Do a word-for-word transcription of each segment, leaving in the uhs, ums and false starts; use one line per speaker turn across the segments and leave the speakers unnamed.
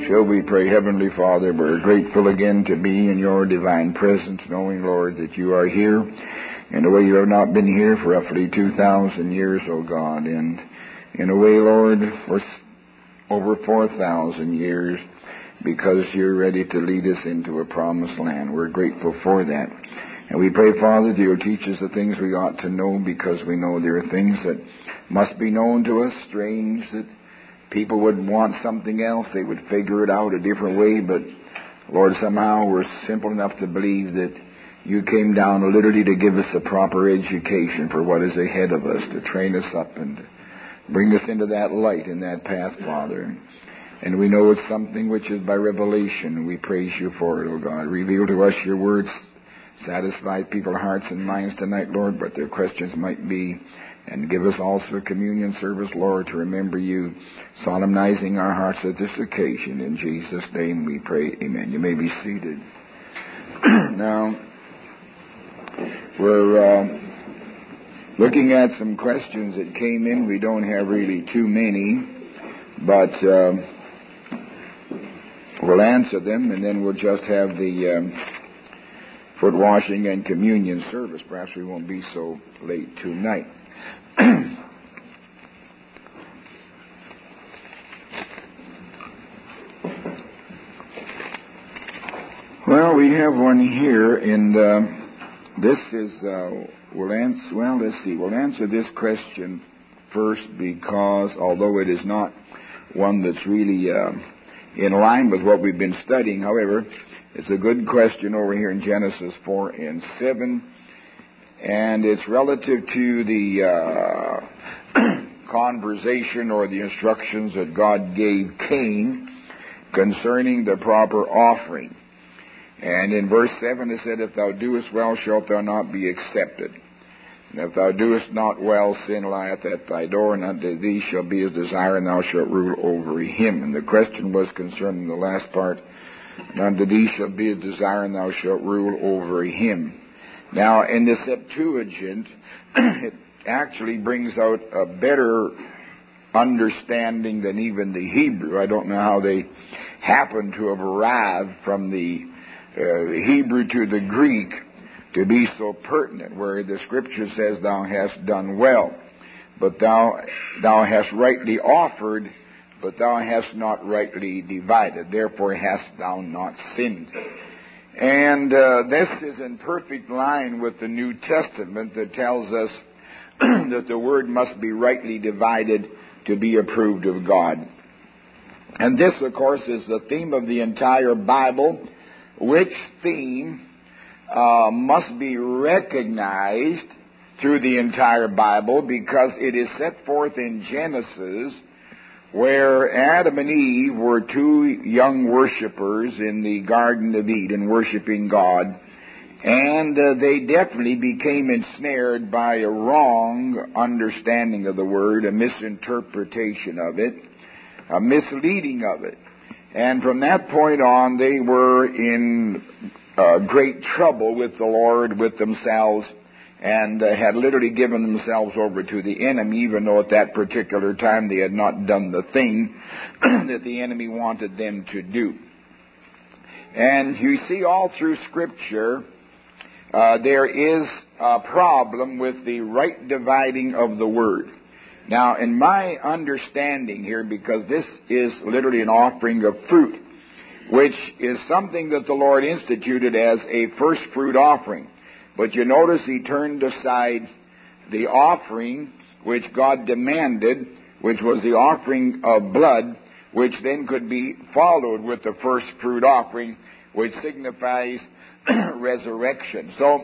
Shall we pray? Heavenly Father, we're grateful again to be in your divine presence, knowing, Lord, that you are here in a way you have not been here for roughly two thousand years, O God, and in a way, Lord, for over four thousand years, because you're ready to lead us into a promised land. We're grateful for that. And we pray, Father, that you'll teach us the things we ought to know, because we know there are things that must be known to us, strange, that people would want something else. They would figure it out a different way. But, Lord, somehow we're simple enough to believe that you came down literally to give us a proper education for what is ahead of us, to train us up and to bring us into that light and that path, Father. And we know it's something which is by revelation. We praise you for it, O God. Reveal to us your words. Satisfy people's hearts and minds tonight, Lord, what their questions might be. And give us also a communion service, Lord, to remember you, solemnizing our hearts at this occasion. In Jesus' name we pray. Amen. You may be seated. Now, we're uh, looking at some questions that came in. We don't have really too many, but uh, we'll answer them, and then we'll just have the um, foot washing and communion service. Perhaps we won't be so late tonight. Well, we have one here, and uh, this is, uh, we'll answer, well, let's see, we'll answer this question first, because although it is not one that's really uh, in line with what we've been studying, however, it's a good question over here in Genesis four and seven, and it's relative to the uh, conversation or the instructions that God gave Cain concerning the proper offering. And in verse seven it said, "If thou doest well, shalt thou not be accepted. And if thou doest not well, sin lieth at thy door, and unto thee shall be his desire, and thou shalt rule over him." And the question was concerning the last part, "And unto thee shall be his desire, and thou shalt rule over him." Now, in the Septuagint, it actually brings out a better understanding than even the Hebrew. I don't know how they happen to have arrived from the uh, Hebrew to the Greek to be so pertinent, where the Scripture says, "Thou hast done well, but thou thou hast rightly offered, but thou hast not rightly divided. Therefore hast thou not sinned." And uh, this is in perfect line with the New Testament that tells us that the Word must be rightly divided to be approved of God. And this, of course, is the theme of the entire Bible, which theme uh, must be recognized through the entire Bible, because it is set forth in Genesis, where Adam and Eve were two young worshipers in the Garden of Eden, worshiping God, and uh, they definitely became ensnared by a wrong understanding of the Word, a misinterpretation of it, a misleading of it. And from that point on, they were in uh, great trouble with the Lord, with themselves, and uh, had literally given themselves over to the enemy, even though at that particular time they had not done the thing that the enemy wanted them to do. And you see all through Scripture, uh, there is a problem with the right dividing of the Word. Now, in my understanding here, because this is literally an offering of fruit, which is something that the Lord instituted as a first fruit offering. But you notice he turned aside the offering which God demanded, which was the offering of blood, which then could be followed with the first fruit offering, which signifies resurrection. So,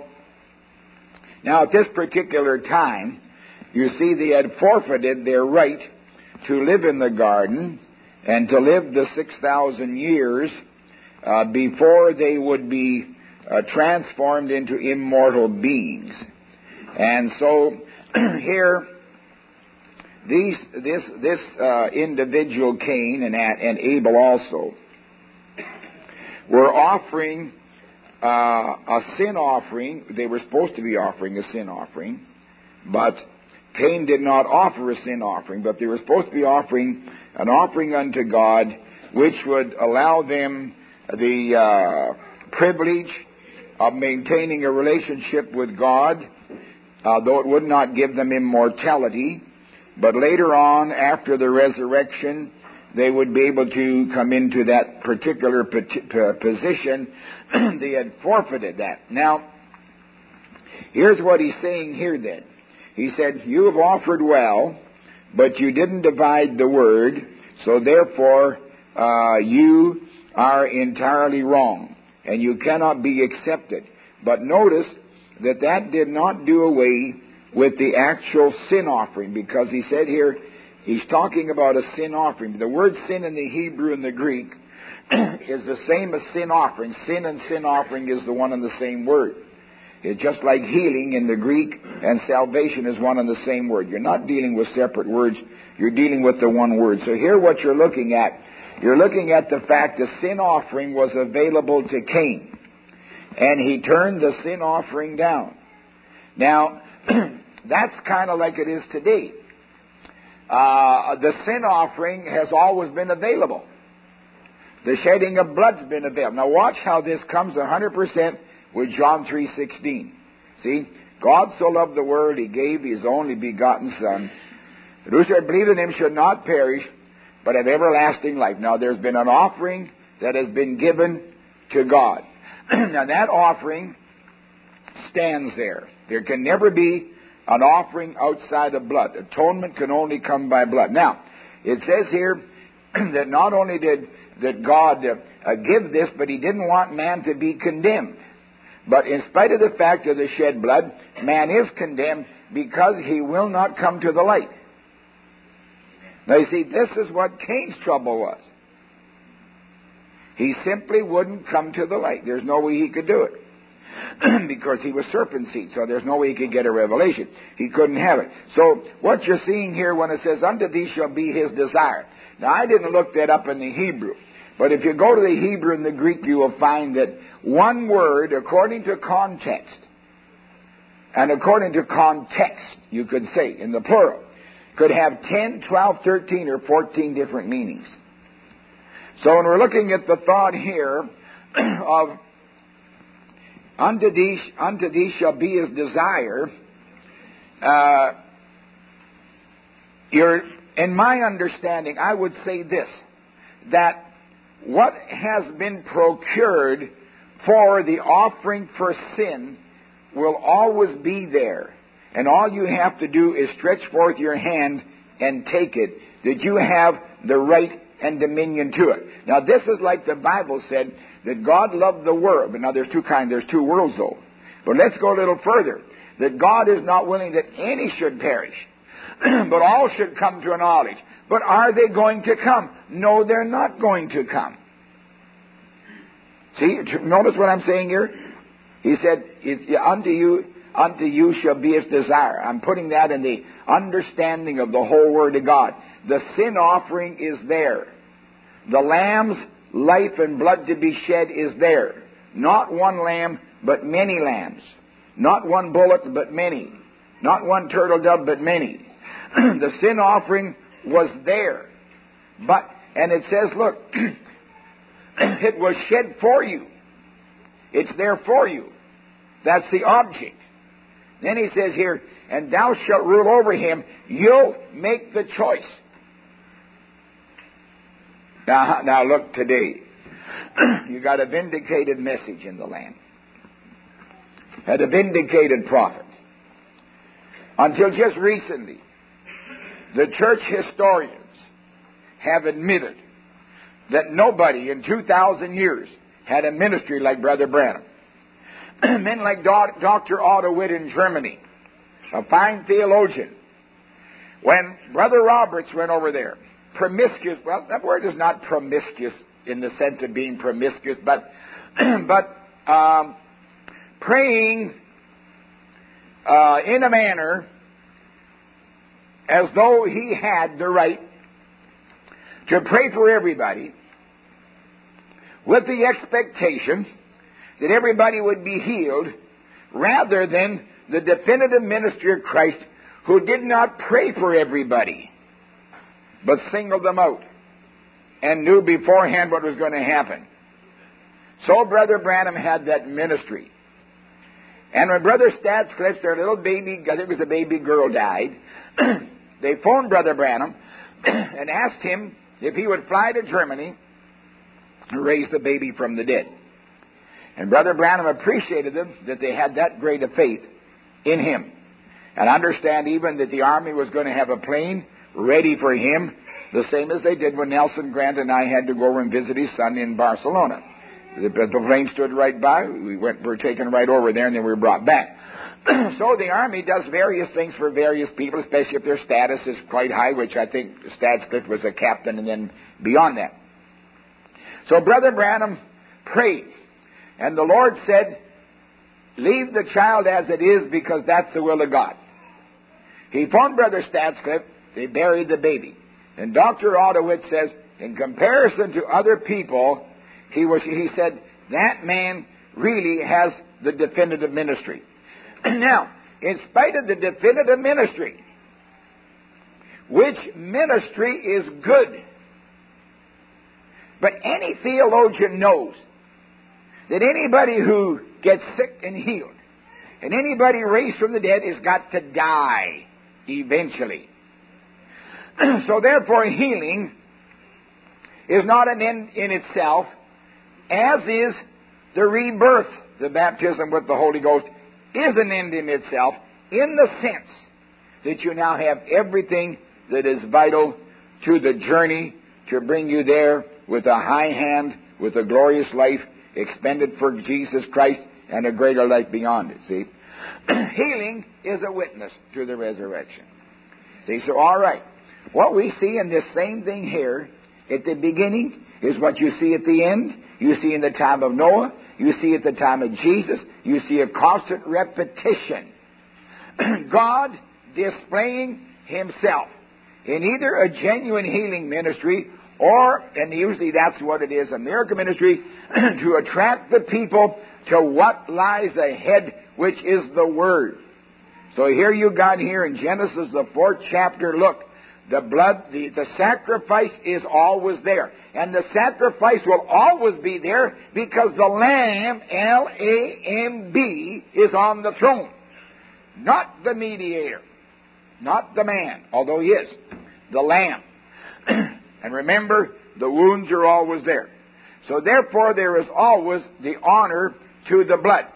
now at this particular time, you see they had forfeited their right to live in the garden and to live the six thousand years uh, before they would be Uh, transformed into immortal beings. And so here, these this this uh, individual Cain and and Abel also were offering uh, a sin offering. They were supposed to be offering a sin offering, but Cain did not offer a sin offering. But they were supposed to be offering an offering unto God which would allow them the uh, privilege of maintaining a relationship with God, uh, though it would not give them immortality. But later on, after the resurrection, they would be able to come into that particular position. They had forfeited that. Now, here's what he's saying here then. He said, you have offered well, but you didn't divide the word, so therefore uh, you are entirely wrong, and you cannot be accepted. But notice that that did not do away with the actual sin offering, because he said here, he's talking about a sin offering. The word sin in the Hebrew and the Greek is the same as sin offering. Sin and sin offering is the one and the same word. It's just like healing in the Greek and salvation is one and the same word. You're not dealing with separate words. You're dealing with the one word. So here what you're looking at, you're looking at the fact the sin offering was available to Cain. And he turned the sin offering down. Now, that's kind of like it is today. Uh, the sin offering has always been available. The shedding of blood's been available. Now watch how this comes one hundred percent with John three sixteen. See, God so loved the world, He gave His only begotten Son, that whosoever believe in Him should not perish, but have everlasting life. Now there's been an offering that has been given to God. Now that offering stands there. There can never be an offering outside of blood. Atonement can only come by blood. Now, it says here that not only did that God uh, uh, give this, but He didn't want man to be condemned. But in spite of the fact of the shed blood, man is condemned because he will not come to the light. Now you see, this is what Cain's trouble was. He simply wouldn't come to the light. There's no way he could do it. Because he was serpent seed, so there's no way he could get a revelation. He couldn't have it. So what you're seeing here when it says, unto thee shall be his desire. Now I didn't look that up in the Hebrew. But if you go to the Hebrew and the Greek, you will find that one word, according to context, and according to context, you could say, in the plural, could have ten, twelve, thirteen, or fourteen different meanings. So when we're looking at the thought here of unto thee, unto thee shall be his desire, uh, you're, in my understanding, I would say this, that what has been procured for the offering for sin will always be there. And all you have to do is stretch forth your hand and take it, that you have the right and dominion to it. Now this is like the Bible said, that God loved the world. But now there's two kinds, there's two worlds though. But let's go a little further. That God is not willing that any should perish, but all should come to a knowledge. But are they going to come? No, they're not going to come. See, notice what I'm saying here? He said, unto you, unto you shall be his desire. I'm putting that in the understanding of the whole Word of God. The sin offering is there. The lamb's life and blood to be shed is there. Not one lamb, but many lambs. Not one bullock, but many. Not one turtle dove, but many. The sin offering was there. But, and it says, look, it was shed for you. It's there for you. That's the object. Then he says here, and thou shalt rule over him. You'll make the choice. Now, now look today. You got a vindicated message in the land. Had a vindicated prophet. Until just recently, the church historians have admitted that nobody in two thousand years had a ministry like Brother Branham. Men like Doctor Otto Witt in Germany, a fine theologian. When Brother Roberts went over there, promiscuous, well, that word is not promiscuous in the sense of being promiscuous, but but um, praying uh, in a manner as though he had the right to pray for everybody with the expectation that everybody would be healed, rather than the definitive ministry of Christ, who did not pray for everybody, but singled them out and knew beforehand what was going to happen. So Brother Branham had that ministry. And when Brother Stadscliffe, their little baby, I think it was a baby girl, died, they phoned Brother Branham and asked him if he would fly to Germany and raise the baby from the dead. And Brother Branham appreciated them that they had that great a faith in him. And understand even that the Army was going to have a plane ready for him, the same as they did when Nelson Grant and I had to go over and visit his son in Barcelona. The, the plane stood right by. We went, were taken right over there, and then we were brought back. So the Army does various things for various people, especially if their status is quite high, which I think Stadscliffe was a captain and then beyond that. So Brother Branham prayed, and the Lord said, leave the child as it is because that's the will of God. He phoned Brother Stadscliffe. They buried the baby. And Doctor Ottowitz says, in comparison to other people, he was, he said, that man really has the definitive ministry. Now, in spite of the definitive ministry, which ministry is good, but any theologian knows that anybody who gets sick and healed, and anybody raised from the dead has got to die eventually. So therefore, healing is not an end in itself, as is the rebirth. The baptism with the Holy Ghost is an end in itself, in the sense that you now have everything that is vital to the journey to bring you there with a high hand, with a glorious life expended for Jesus Christ and a greater life beyond it, see? Healing is a witness to the resurrection. See, so all right. What we see in this same thing here at the beginning is what you see at the end. You see in the time of Noah. You see at the time of Jesus. You see a constant repetition. God displaying Himself in either a genuine healing ministry or, and usually that's what it is, a miracle ministry, to attract the people to what lies ahead, which is the Word. So here you got here in Genesis, the fourth chapter, look, the blood, the, the sacrifice is always there. And the sacrifice will always be there because the Lamb, L A M B, is on the throne. Not the mediator. Not the man, although he is. The Lamb. And remember, the wounds are always there. So therefore, there is always the honor to the blood.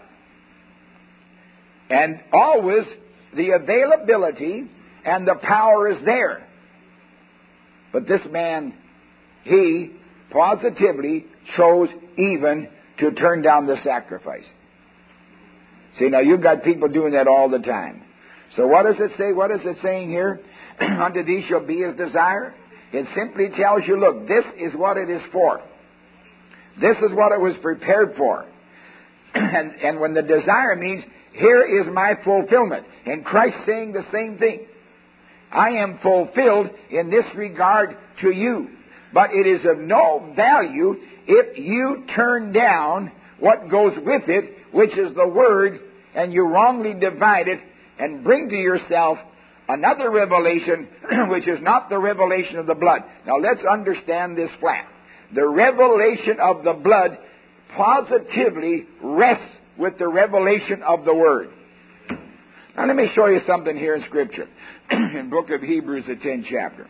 And always the availability and the power is there. But this man, he positively chose even to turn down the sacrifice. See, now you've got people doing that all the time. So what does it say? What is it saying here? Unto thee shall be his desire. It simply tells you, look, this is what it is for. This is what it was prepared for. and, and when the desire means, here is my fulfillment. And Christ saying the same thing. I am fulfilled in this regard to you. But it is of no value if you turn down what goes with it, which is the Word, and you wrongly divide it and bring to yourself another revelation, which is not the revelation of the blood. Now let's understand this flat. The revelation of the blood positively rests with the revelation of the Word. Now let me show you something here in Scripture. In the book of Hebrews, the tenth chapter.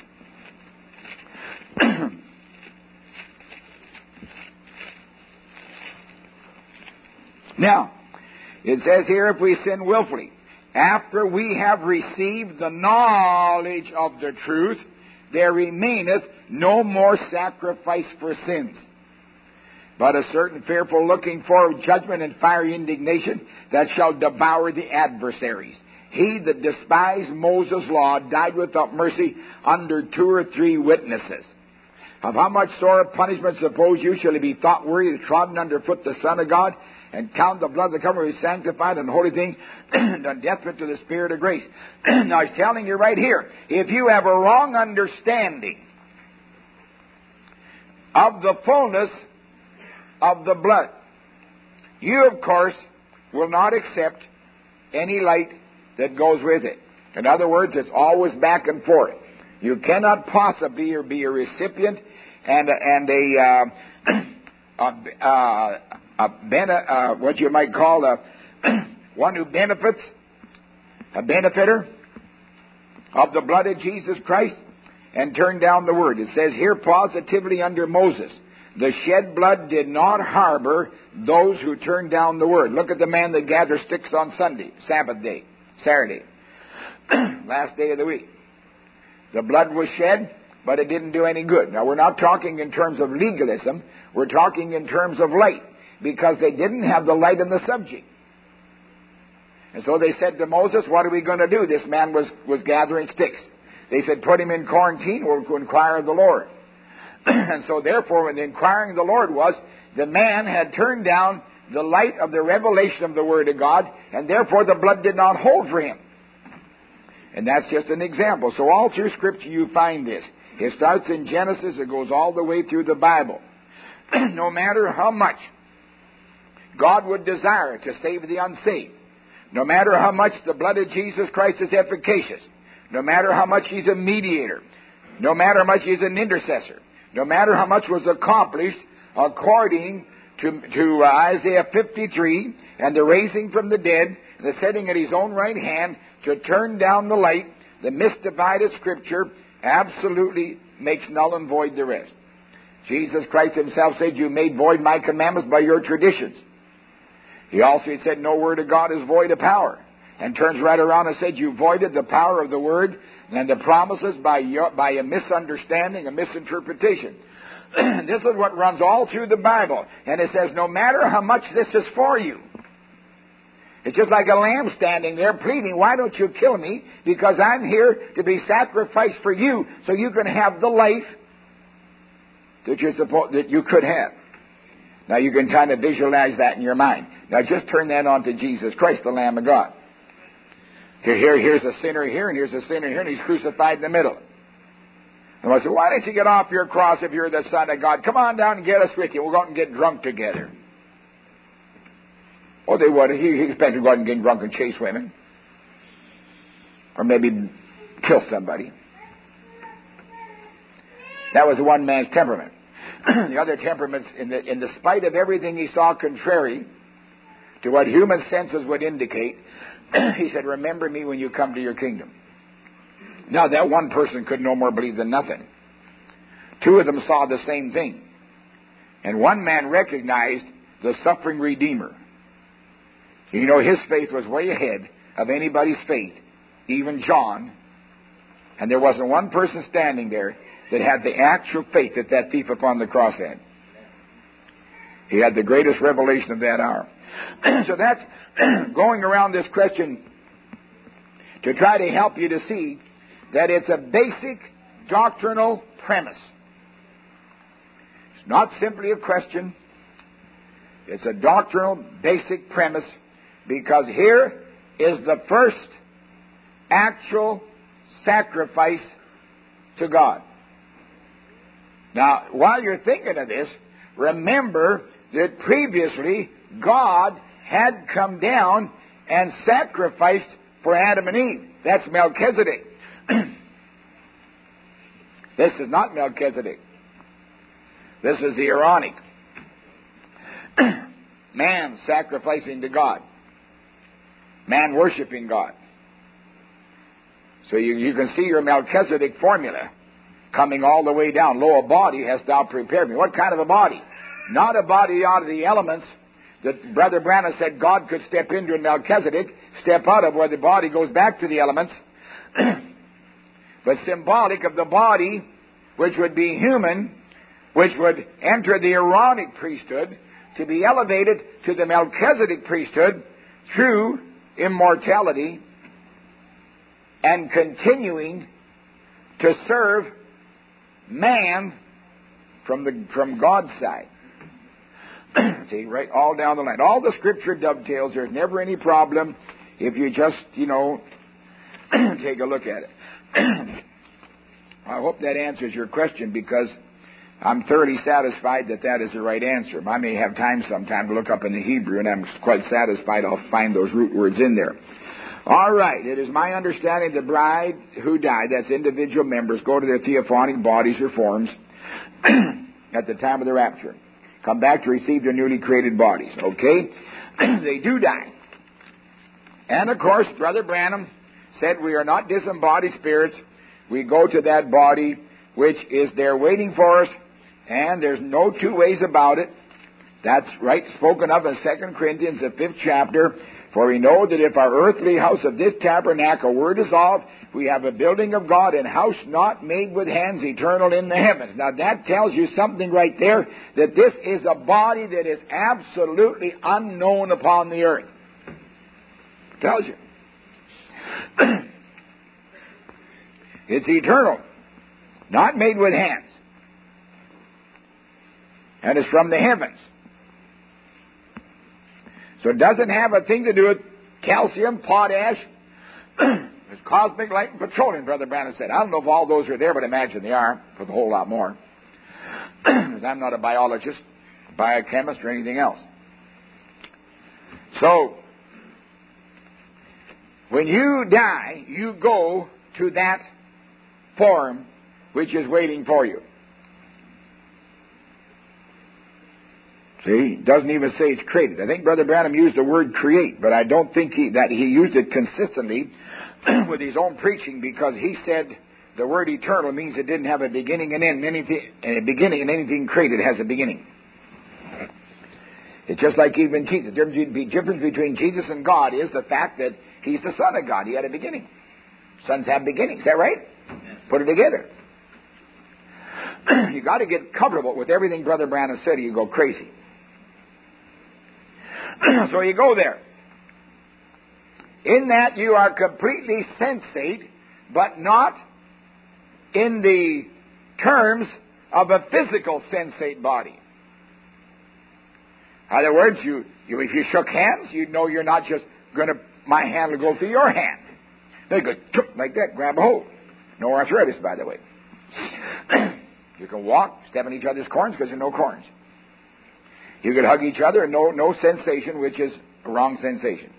Now, it says here, if we sin willfully, after we have received the knowledge of the truth, there remaineth no more sacrifice for sins, but a certain fearful looking for judgment and fiery indignation that shall devour the adversaries. He that despised Moses' law died without mercy under two or three witnesses. Of how much sore punishment suppose you shall he be thought worthy of trodden under foot the Son of God, and count the blood of the covenant is sanctified and holy thing, and done deathbed to the Spirit of grace. Now he's telling you right here, if you have a wrong understanding of the fullness of the blood, you of course will not accept any light that goes with it. In other words, it's always back and forth. You cannot possibly be a recipient and and a uh, a, uh, a ben, uh, what you might call a one who benefits, a benefiter of the blood of Jesus Christ, and turn down the word. It says here positively under Moses, the shed blood did not harbor those who turned down the word. Look at the man that gathered sticks on Sunday, Sabbath day, Saturday, last day of the week. The blood was shed, but it didn't do any good. Now, we're not talking in terms of legalism. We're talking in terms of light, because they didn't have the light in the subject. And so they said to Moses, what are we going to do? This man was, was gathering sticks. They said, put him in quarantine, we'll inquire of the Lord. And so therefore, when the inquiring of the Lord was, the man had turned down the light of the revelation of the Word of God, and therefore the blood did not hold for him. And that's just an example. So all through Scripture you find this. It starts in Genesis, it goes all the way through the Bible. No matter how much God would desire to save the unsaved, no matter how much the blood of Jesus Christ is efficacious, no matter how much He's a mediator, no matter how much He's an intercessor, no matter how much was accomplished according to, to uh, Isaiah fifty-three and the raising from the dead, and the setting at His own right hand to turn down the light, the misdivided Scripture absolutely makes null and void the rest. Jesus Christ Himself said, you made void my commandments by your traditions. He also said, no word of God is void of power. And turns right around and said, you voided the power of the word and the promises by your, by a misunderstanding, a misinterpretation. This is what runs all through the Bible. And it says, no matter how much this is for you. It's just like a lamb standing there pleading, why don't you kill me? Because I'm here to be sacrificed for you so you can have the life that you're supposed, that you could have. Now you can kind of visualize that in your mind. Now just turn that on to Jesus Christ, the Lamb of God. Here, here, here's a sinner here, and here's a sinner here, and He's crucified in the middle. And I said, why don't you get off your cross if you're the Son of God? Come on down and get us with you. We'll go out and get drunk together. Oh, they would. He, he expected to go out and get drunk and chase women. Or maybe kill somebody. That was one man's temperament. The other temperaments, in the, in the spite of everything he saw contrary to what human senses would indicate, he said, remember me when you come to your kingdom. Now, that one person could no more believe than nothing. Two of them saw the same thing. And one man recognized the suffering Redeemer. You know, his faith was way ahead of anybody's faith, even John. And there wasn't one person standing there that had the actual faith that that thief upon the cross had. He had the greatest revelation of that hour. So that's going around this question to try to help you to see that it's a basic doctrinal premise. It's not simply a question. It's a doctrinal basic premise, because here is the first actual sacrifice to God. Now, while you're thinking of this, remember that previously God had come down and sacrificed for Adam and Eve. That's Melchizedek. This is not Melchizedek. This is the Aaronic. Man sacrificing to God. Man worshiping God. So you, you can see your Melchizedek formula coming all the way down. Lo, a body hast thou prepared me. What kind of a body? Not a body out of the elements that Brother Branham said God could step into in Melchizedek, step out of, where the body goes back to the elements, but symbolic of the body which would be human, which would enter the Aaronic priesthood, to be elevated to the Melchizedek priesthood through immortality and continuing to serve man from the from God's side. See, right all down the line. All the Scripture dovetails. There's never any problem if you just, you know, take a look at it. I hope that answers your question, because I'm thoroughly satisfied that that is the right answer. I may have time sometime to look up in the Hebrew, and I'm quite satisfied I'll find those root words in there. All right. It is my understanding the bride who died, that's individual members, go to their theophanic bodies or forms, at the time of the rapture. Come back to receive their newly created bodies. Okay? They do die. And of course, Brother Branham said we are not disembodied spirits. We go to that body which is there waiting for us, and there's no two ways about it. That's right, spoken of in Second Corinthians, the fifth chapter. For we know that if our earthly house of this tabernacle were dissolved, we have a building of God, and house not made with hands, eternal in the heavens. Now that tells you something right there, that this is a body that is absolutely unknown upon the earth. Tells you. It's eternal, not made with hands. And it's from the heavens. So it doesn't have a thing to do with calcium, potash. It's cosmic light and petroleum, Brother Branham said. I don't know if all those are there, but I imagine they are, with a whole lot more. Because I'm not a biologist, a biochemist, or anything else. So, when you die, you go to that form which is waiting for you. See, it doesn't even say it's created. I think Brother Branham used the word create, but I don't think he, that he used it consistently with his own preaching, because he said the word eternal means it didn't have a beginning and end. Anything, a beginning and anything created has a beginning. It's just like even Jesus. The difference between Jesus and God is the fact that He's the Son of God. He had a beginning. Sons have beginnings. Is that right? Put it together. You got to get comfortable with everything Brother Branham said, or you go crazy. So you go there. In that you are completely sensate, but not in the terms of a physical sensate body. In other words, you, you if you shook hands, you'd know you're not just going to, my hand will go through your hand. They go like that, grab a hold. No arthritis, by the way. You can walk, step on each other's corns because there are no corns. You can hug each other and no, no sensation, which is a wrong sensation.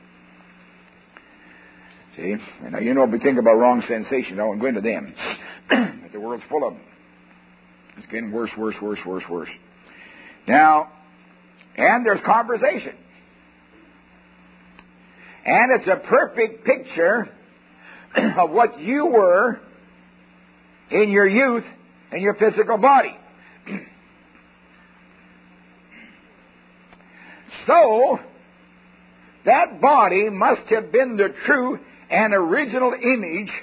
See? And now you know, if we think about wrong sensation, I won't go into them. But the world's full of them. It's getting worse, worse, worse, worse, worse. Now, and there's conversation. And it's a perfect picture of what you were in your youth and your physical body. So, that body must have been the true and original image,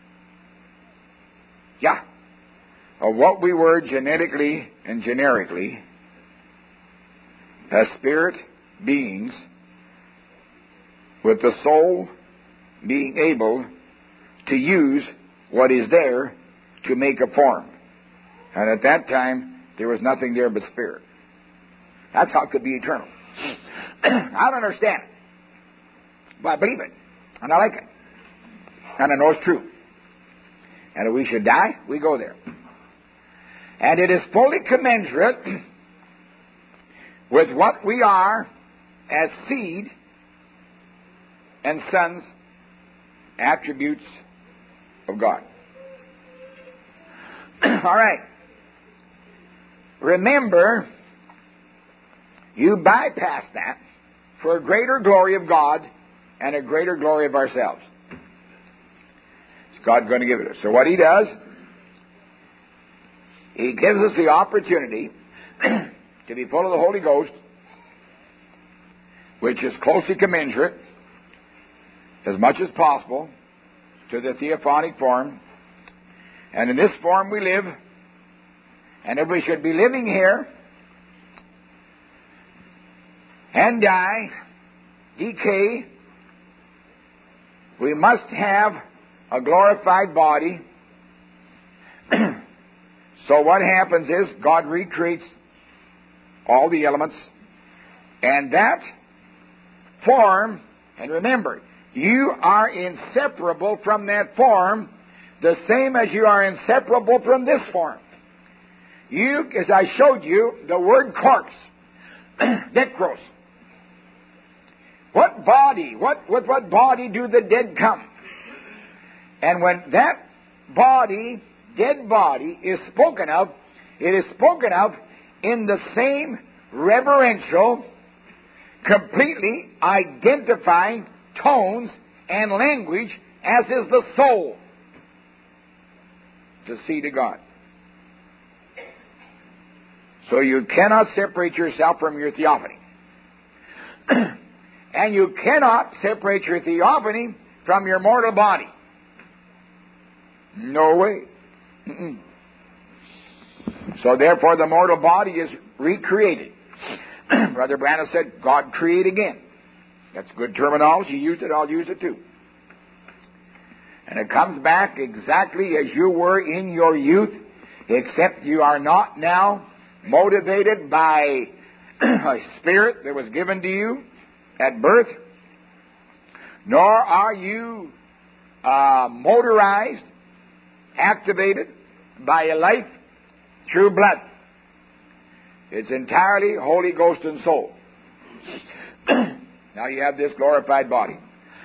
yeah, of what we were genetically and generically as spirit beings, with the soul being able to use what is there to make a form. And at that time, there was nothing there but spirit. That's how it could be eternal. I don't understand it, but I believe it, and I like it, and I know it's true. And if we should die, we go there. And it is fully commensurate with what we are as seed and sons, attributes of God. All right. Remember, you bypass that for a greater glory of God and a greater glory of ourselves. It's God going to give it us. So what He does, He gives us the opportunity to be full of the Holy Ghost, which is closely commensurate, as much as possible, to the theophanic form. And in this form we live. And if we should be living here and die, decay, we must have a glorified body. So what happens is God recreates all the elements, and that form, and remember, you are inseparable from that form, the same as you are inseparable from this form. You, as I showed you, the word corpse, nekros. What body, what, with what body do the dead come? And when that body, dead body, is spoken of, It is spoken of in the same reverential, completely identifying tones and language as is the soul. The seed of God. So you cannot separate yourself from your theophany. And you cannot separate your theophany from your mortal body. No way. Mm-mm. So therefore the mortal body is recreated. Brother Branham said, God create again. That's good terminology. You used it, I'll use it too. And it comes back exactly as you were in your youth, except you are not now motivated by a spirit that was given to you at birth, nor are you uh, motorized, activated by a life through blood. It's entirely Holy Ghost and soul. Now you have this glorified body.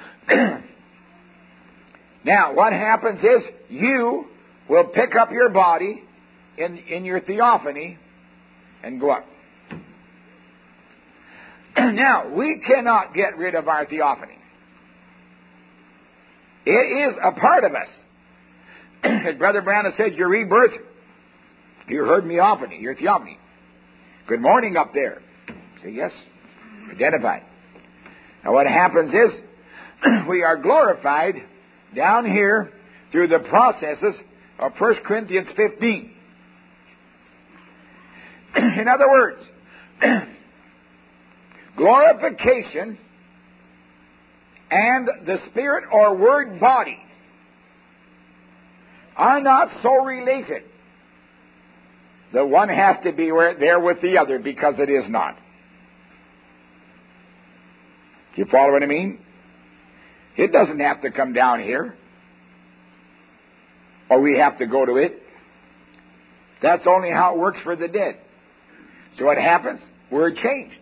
Now, what happens is you will pick up your body in, in your theophany and go up. Now, we cannot get rid of our theophany. It is a part of us. As Brother Branham said, your rebirth, you heard meophany, your theophany. Good morning up there. Say yes, identified. Now what happens is, we are glorified down here through the processes of First Corinthians fifteen. In other words, glorification and the spirit or word body are not so related that one has to be there with the other, because it is not. Do you follow what I mean? It doesn't have to come down here, or we have to go to it. That's only how it works for the dead. So what happens? We're changed.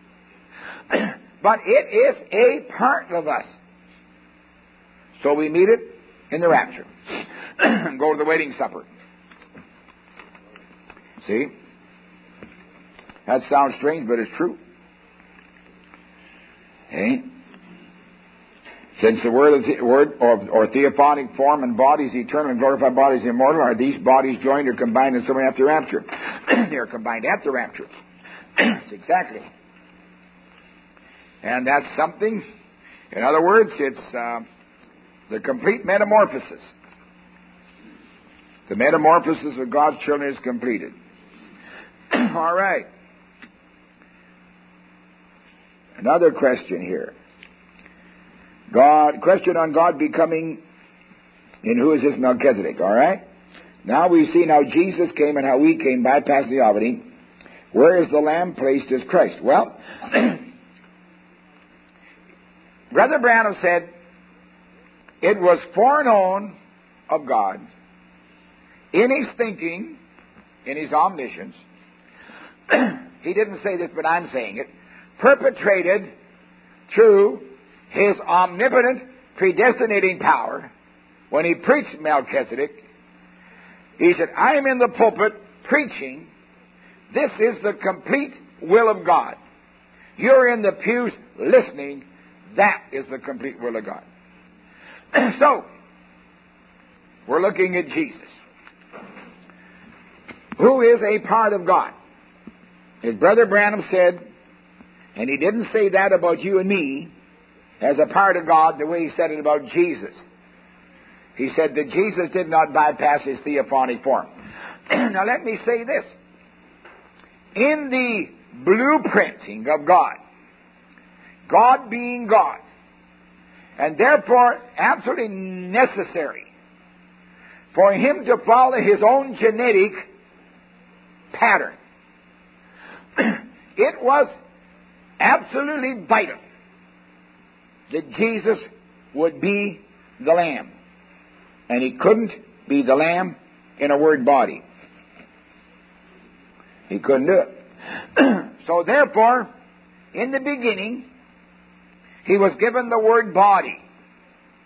But it is a part of us. So we meet it in the rapture. Go to the wedding supper. See? That sounds strange, but it's true. Okay? Since the word, of the, word or, or theophonic form and bodies eternal and glorified bodies immortal, are these bodies joined or combined in some way after rapture? They are combined after rapture. Exactly. And that's something, in other words, it's uh, the complete metamorphosis. The metamorphosis of God's children is completed. All right. Another question here. God, question on God becoming, in who is this Melchizedek, all right? Now we've seen how Jesus came and how we came, bypassing the Theophany. Where is the Lamb placed as Christ? Well, Brother Branham said, it was foreknown of God, in His thinking, in His omniscience, He didn't say this, but I'm saying it, perpetrated through His omnipotent predestinating power. When He preached Melchizedek, He said, I am in the pulpit preaching. This is the complete will of God. You're in the pews listening. That is the complete will of God. So, we're looking at Jesus, who is a part of God. As Brother Branham said, and he didn't say that about you and me as a part of God the way he said it about Jesus. He said that Jesus did not bypass his theophonic form. Now let me say this. In the blueprinting of God, God being God, and therefore absolutely necessary for Him to follow His own genetic pattern, it was absolutely vital that Jesus would be the Lamb. And He couldn't be the Lamb in a word body. He couldn't do it. So therefore, in the beginning, He was given the word body.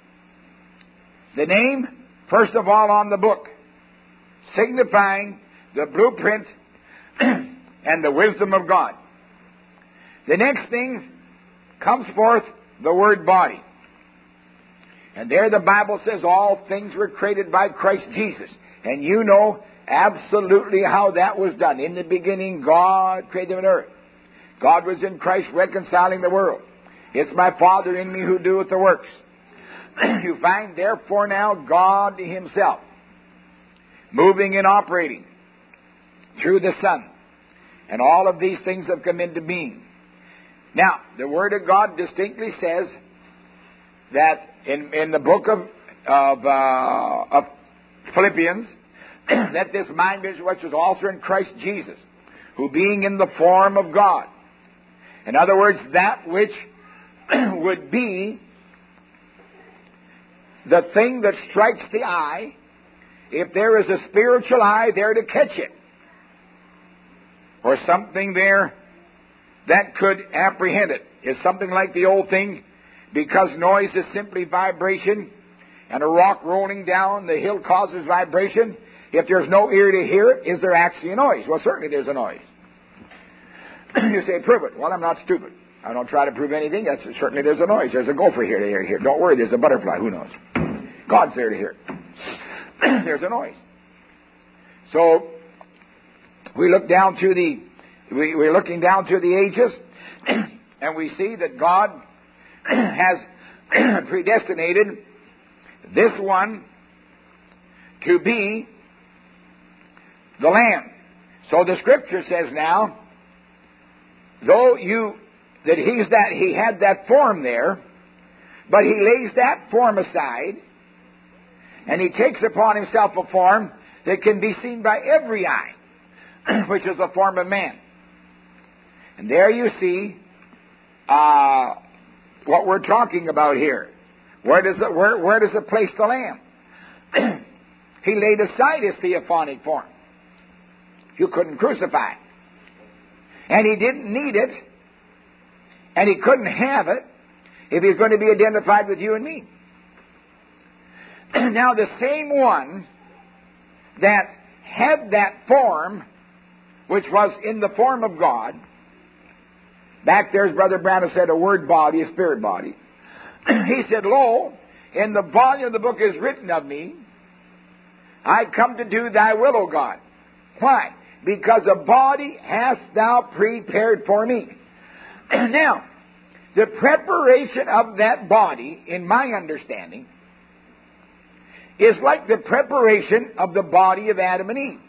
The name, first of all, on the book, signifying the blueprint and the wisdom of God. The next thing comes forth the word body. And there the Bible says all things were created by Christ Jesus. And you know absolutely how that was done. In the beginning, God created the earth. God was in Christ reconciling the world. It's my Father in me who doeth the works. You find, therefore, now God Himself moving and operating through the Son. And all of these things have come into being. Now, the Word of God distinctly says that in, in the book of, of, uh, of Philippians, that this mind is which was also in Christ Jesus, who being in the form of God. In other words, that which would be the thing that strikes the eye, if there is a spiritual eye there to catch it, or something there that could apprehend it. Is something like the old thing, because noise is simply vibration, and a rock rolling down the hill causes vibration. If there's no ear to hear it, is there actually a noise? Well, certainly there's a noise. You say, prove it. Well, I'm not stupid. I don't try to prove anything. That's, certainly there's a noise. There's a gopher here to hear here. Don't worry, there's a butterfly. Who knows? God's there to hear it. There's a noise. So, we look down through the, we, we're looking down through the ages, and we see that God has predestinated this one to be the Lamb. So the Scripture says now, though you, that he's that, he had that form there, but he lays that form aside, and he takes upon himself a form that can be seen by every eye, which is the form of man. And there you see uh, what we're talking about here. Where does it, where, where does it place the Lamb? He laid aside his theophanic form. You couldn't crucify it. And he didn't need it. And he couldn't have it if he's going to be identified with you and me. Now the same one that had that form, which was in the form of God, back there, as Brother Branham said, a word body, a spirit body. He said, lo, in the volume of the book is written of me, I come to do thy will, O God. Why? Because a body hast thou prepared for me. Now, the preparation of that body, in my understanding, is like the preparation of the body of Adam and Eve.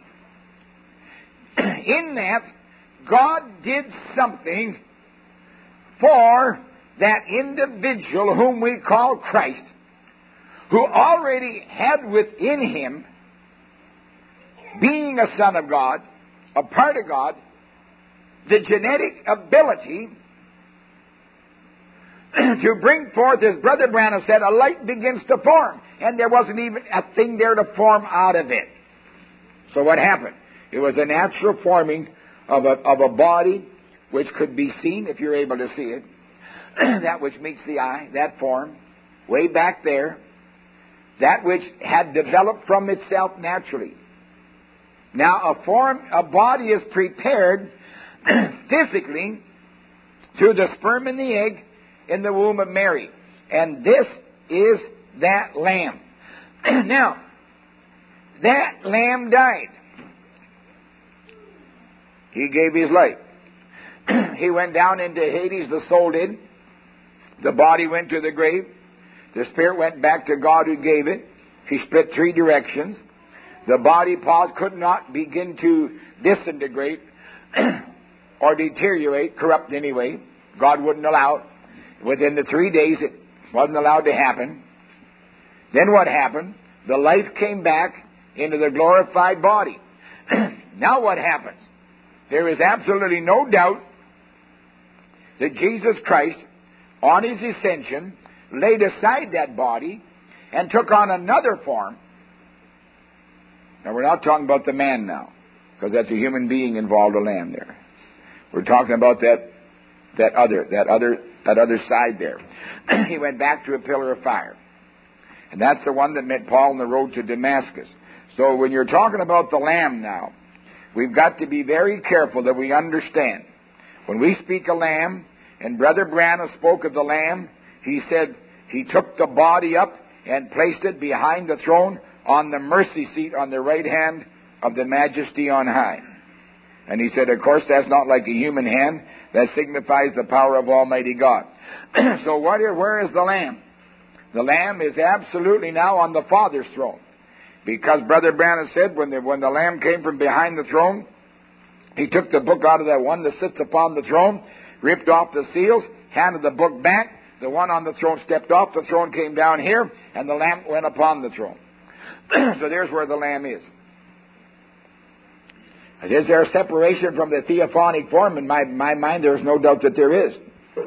In that, God did something for that individual whom we call Christ, who already had within him, being a son of God, a part of God, the genetic ability to bring forth, as Brother Branham said, a light begins to form. And there wasn't even a thing there to form out of it. So what happened? It was a natural forming of a, of a body which could be seen if you're able to see it. That which meets the eye, that form, way back there. That which had developed from itself naturally. Now a form, a body is prepared physically through the sperm and the egg in the womb of Mary. And this is that lamb. Now, that lamb died. He gave his life. He went down into Hades, the soul did. The body went to the grave. The spirit went back to God who gave it. He split three directions. The body paused, could not begin to disintegrate or deteriorate, corrupt anyway. God wouldn't allow it. Within the three days, it wasn't allowed to happen. Then what happened? The life came back into the glorified body. Now what happens? There is absolutely no doubt that Jesus Christ, on his ascension, laid aside that body and took on another form. Now, we're not talking about the man now, because that's a human being involved, a lamb there. We're talking about that that other, that other, that other side there. He went back to a pillar of fire. And that's the one that met Paul on the road to Damascus. So when you're talking about the lamb now, we've got to be very careful that we understand. When we speak a lamb, and Brother Branham spoke of the lamb, he said he took the body up and placed it behind the throne on the mercy seat on the right hand of the Majesty on high. And he said, of course, that's not like a human hand. That signifies the power of Almighty God. So what is, where is the Lamb? The Lamb is absolutely now on the Father's throne. Because Brother Branham said when the, when the Lamb came from behind the throne, he took the book out of that one that sits upon the throne, ripped off the seals, handed the book back. The one on the throne stepped off the throne, came down here, and the Lamb went upon the throne. So there's where the Lamb is. Is there a separation from the theophanic form? In my, my mind, there's no doubt that there is.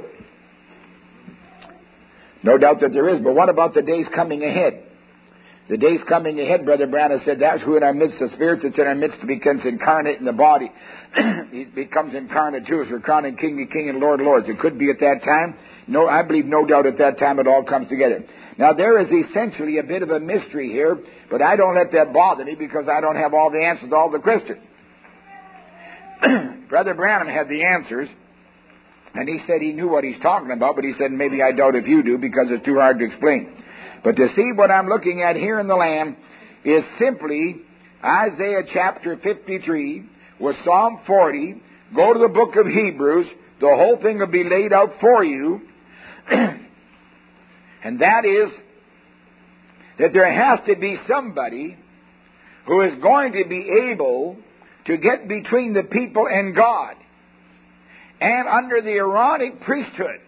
No doubt that there is. But what about the days coming ahead? The days coming ahead, Brother Branham said, that's who in our midst, the Spirit that's in our midst becomes incarnate in the body. He becomes incarnate too, as we're crowning King and King and Lord of Lords. It could be at that time. No, I believe no doubt at that time it all comes together. Now there is essentially a bit of a mystery here, but I don't let that bother me because I don't have all the answers to all the questions. Brother Branham had the answers, and he said he knew what he's talking about, but he said, maybe I doubt if you do because it's too hard to explain. But to see what I'm looking at here in the Lamb is simply Isaiah chapter fifty-three with Psalm forty. Go to the book of Hebrews. The whole thing will be laid out for you. And that is that there has to be somebody who is going to be able to get between the people and God. And under the Aaronic priesthood,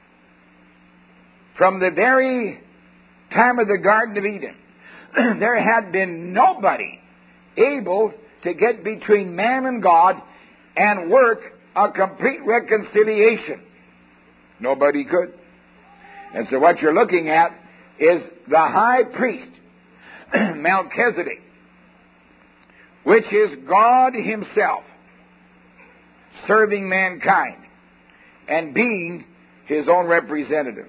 from the very time of the Garden of Eden, there had been nobody able to get between man and God and work a complete reconciliation. Nobody could. And so what you're looking at is the high priest, Melchizedek, which is God himself, serving mankind and being his own representative.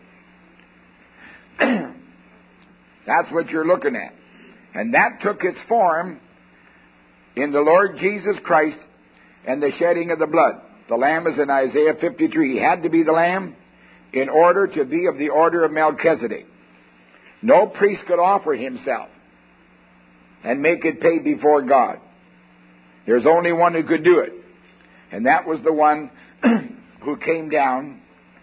That's what you're looking at. And that took its form in the Lord Jesus Christ and the shedding of the blood. The Lamb is in Isaiah fifty-three. He had to be the Lamb in order to be of the order of Melchizedek. No priest could offer himself and make it pay before God. There's only one who could do it. And that was the one who came down,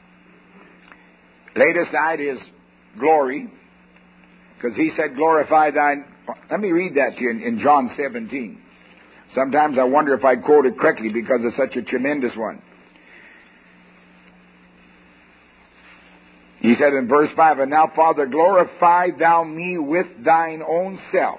laid aside his glory, because he said, glorify thine... Let me read that to you in, in John seventeen. Sometimes I wonder if I quote it correctly because it's such a tremendous one. He said in verse five, and now, Father, glorify thou me with thine own self,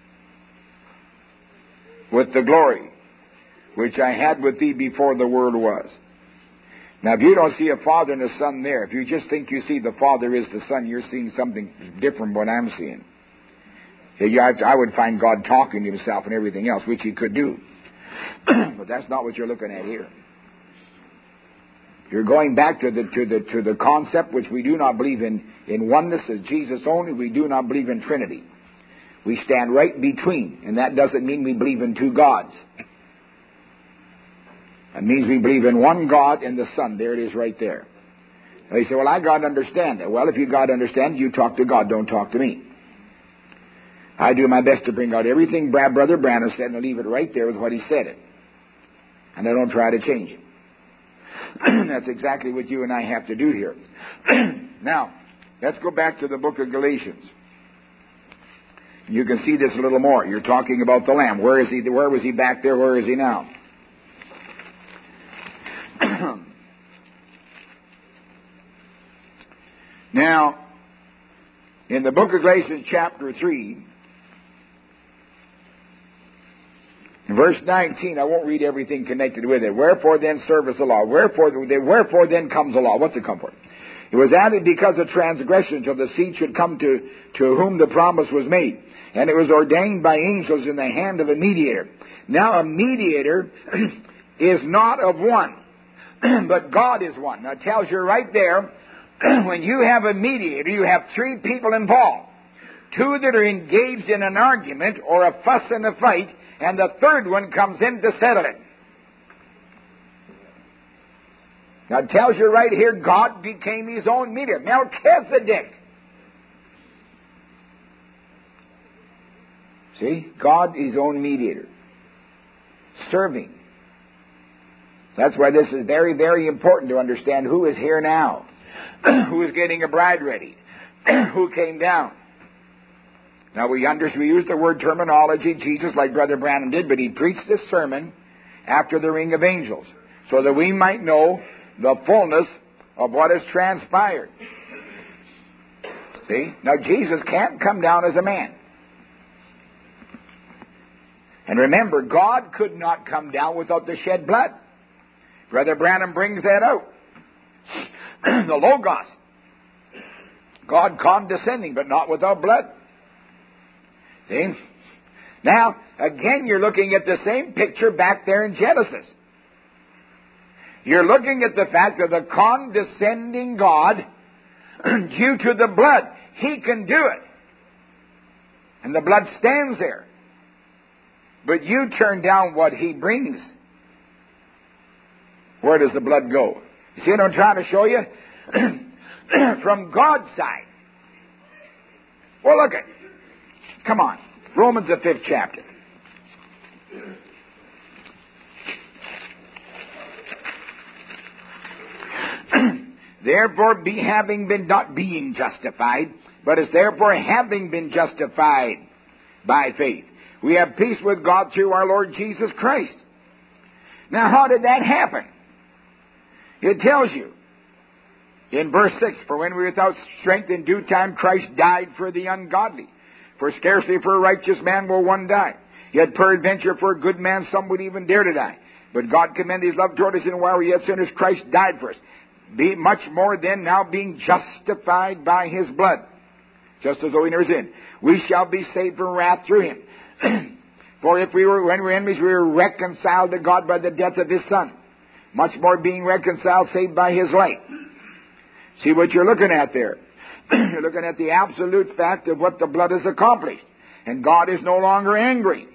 with the glory which I had with thee before the world was. Now, if you don't see a Father and a Son there, if you just think you see the Father is the Son, you're seeing something different from what I'm seeing. I would find God talking to himself and everything else, which he could do. But that's not what you're looking at here. You're going back to the to the to the concept which we do not believe in in oneness as Jesus only. We do not believe in Trinity. We stand right between, and that doesn't mean we believe in two gods. It means we believe in one God and the Son. There it is right there. Now you say, well, I got to understand it. Well, if you got to understand it, you talk to God, don't talk to me. I do my best to bring out everything Brother Branham said and leave it right there with what he said it. And I don't try to change it. That's exactly what you and I have to do here. Now, let's go back to the book of Galatians. You can see this a little more. You're talking about the Lamb. Where is he? Where was he back there? Where is he now? Now, in the book of Galatians chapter three, in verse nineteen, I won't read everything connected with it. Wherefore then serveth the law? Wherefore, wherefore then comes the law? What's the comfort? It was added because of transgression till the seed should come to, to whom the promise was made. And it was ordained by angels in the hand of a mediator. Now a mediator is not of one, but God is one. Now it tells you right there, when you have a mediator, you have three people involved. Two that are engaged in an argument or a fuss and a fight, and the third one comes in to settle it. Now it tells you right here, God became His own mediator. Melchizedek. See? God, His own mediator. Serving. That's why this is very, very important to understand who is here now. Who is getting a bride ready. Who came down. Now we understand, we use the word terminology, Jesus, like Brother Branham did, but he preached this sermon after the ring of angels, so that we might know the fullness of what has transpired. See? Now Jesus can't come down as a man. And remember, God could not come down without the shed blood. Brother Branham brings that out. The Logos. God condescending, but not without blood. See? Now, again, you're looking at the same picture back there in Genesis. You're looking at the fact of the condescending God due to the blood. He can do it. And the blood stands there. But you turn down what He brings. Where does the blood go? You see what I'm trying to show you? From God's side. Well, look at it. Come on. Romans, the fifth chapter. Therefore, be having been, not being justified, but as therefore having been justified by faith, we have peace with God through our Lord Jesus Christ. Now, how did that happen? It tells you in verse six, for when we were without strength in due time, Christ died for the ungodly. For scarcely for a righteous man will one die. Yet peradventure for a good man some would even dare to die. But God commended His love toward us, and while we yet sinners, Christ died for us. Be much more then, now being justified by His blood, just as though He never sinned, we shall be saved from wrath through Him. For if we were, when we were enemies, we were reconciled to God by the death of His Son. Much more being reconciled, saved by His life. See what you're looking at there. You're looking at the absolute fact of what the blood has accomplished. And God is no longer angry.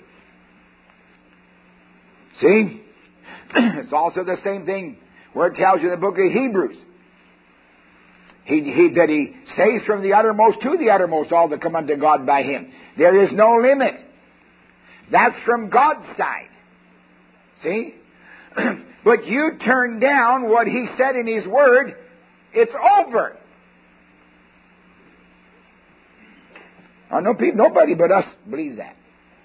See? It's also the same thing where it tells you in the book of Hebrews. He, he, that He saves from the uttermost to the uttermost all that come unto God by Him. There is no limit. That's from God's side. See? But you turn down what He said in His Word, it's over. Oh, no, people, nobody but us believes that.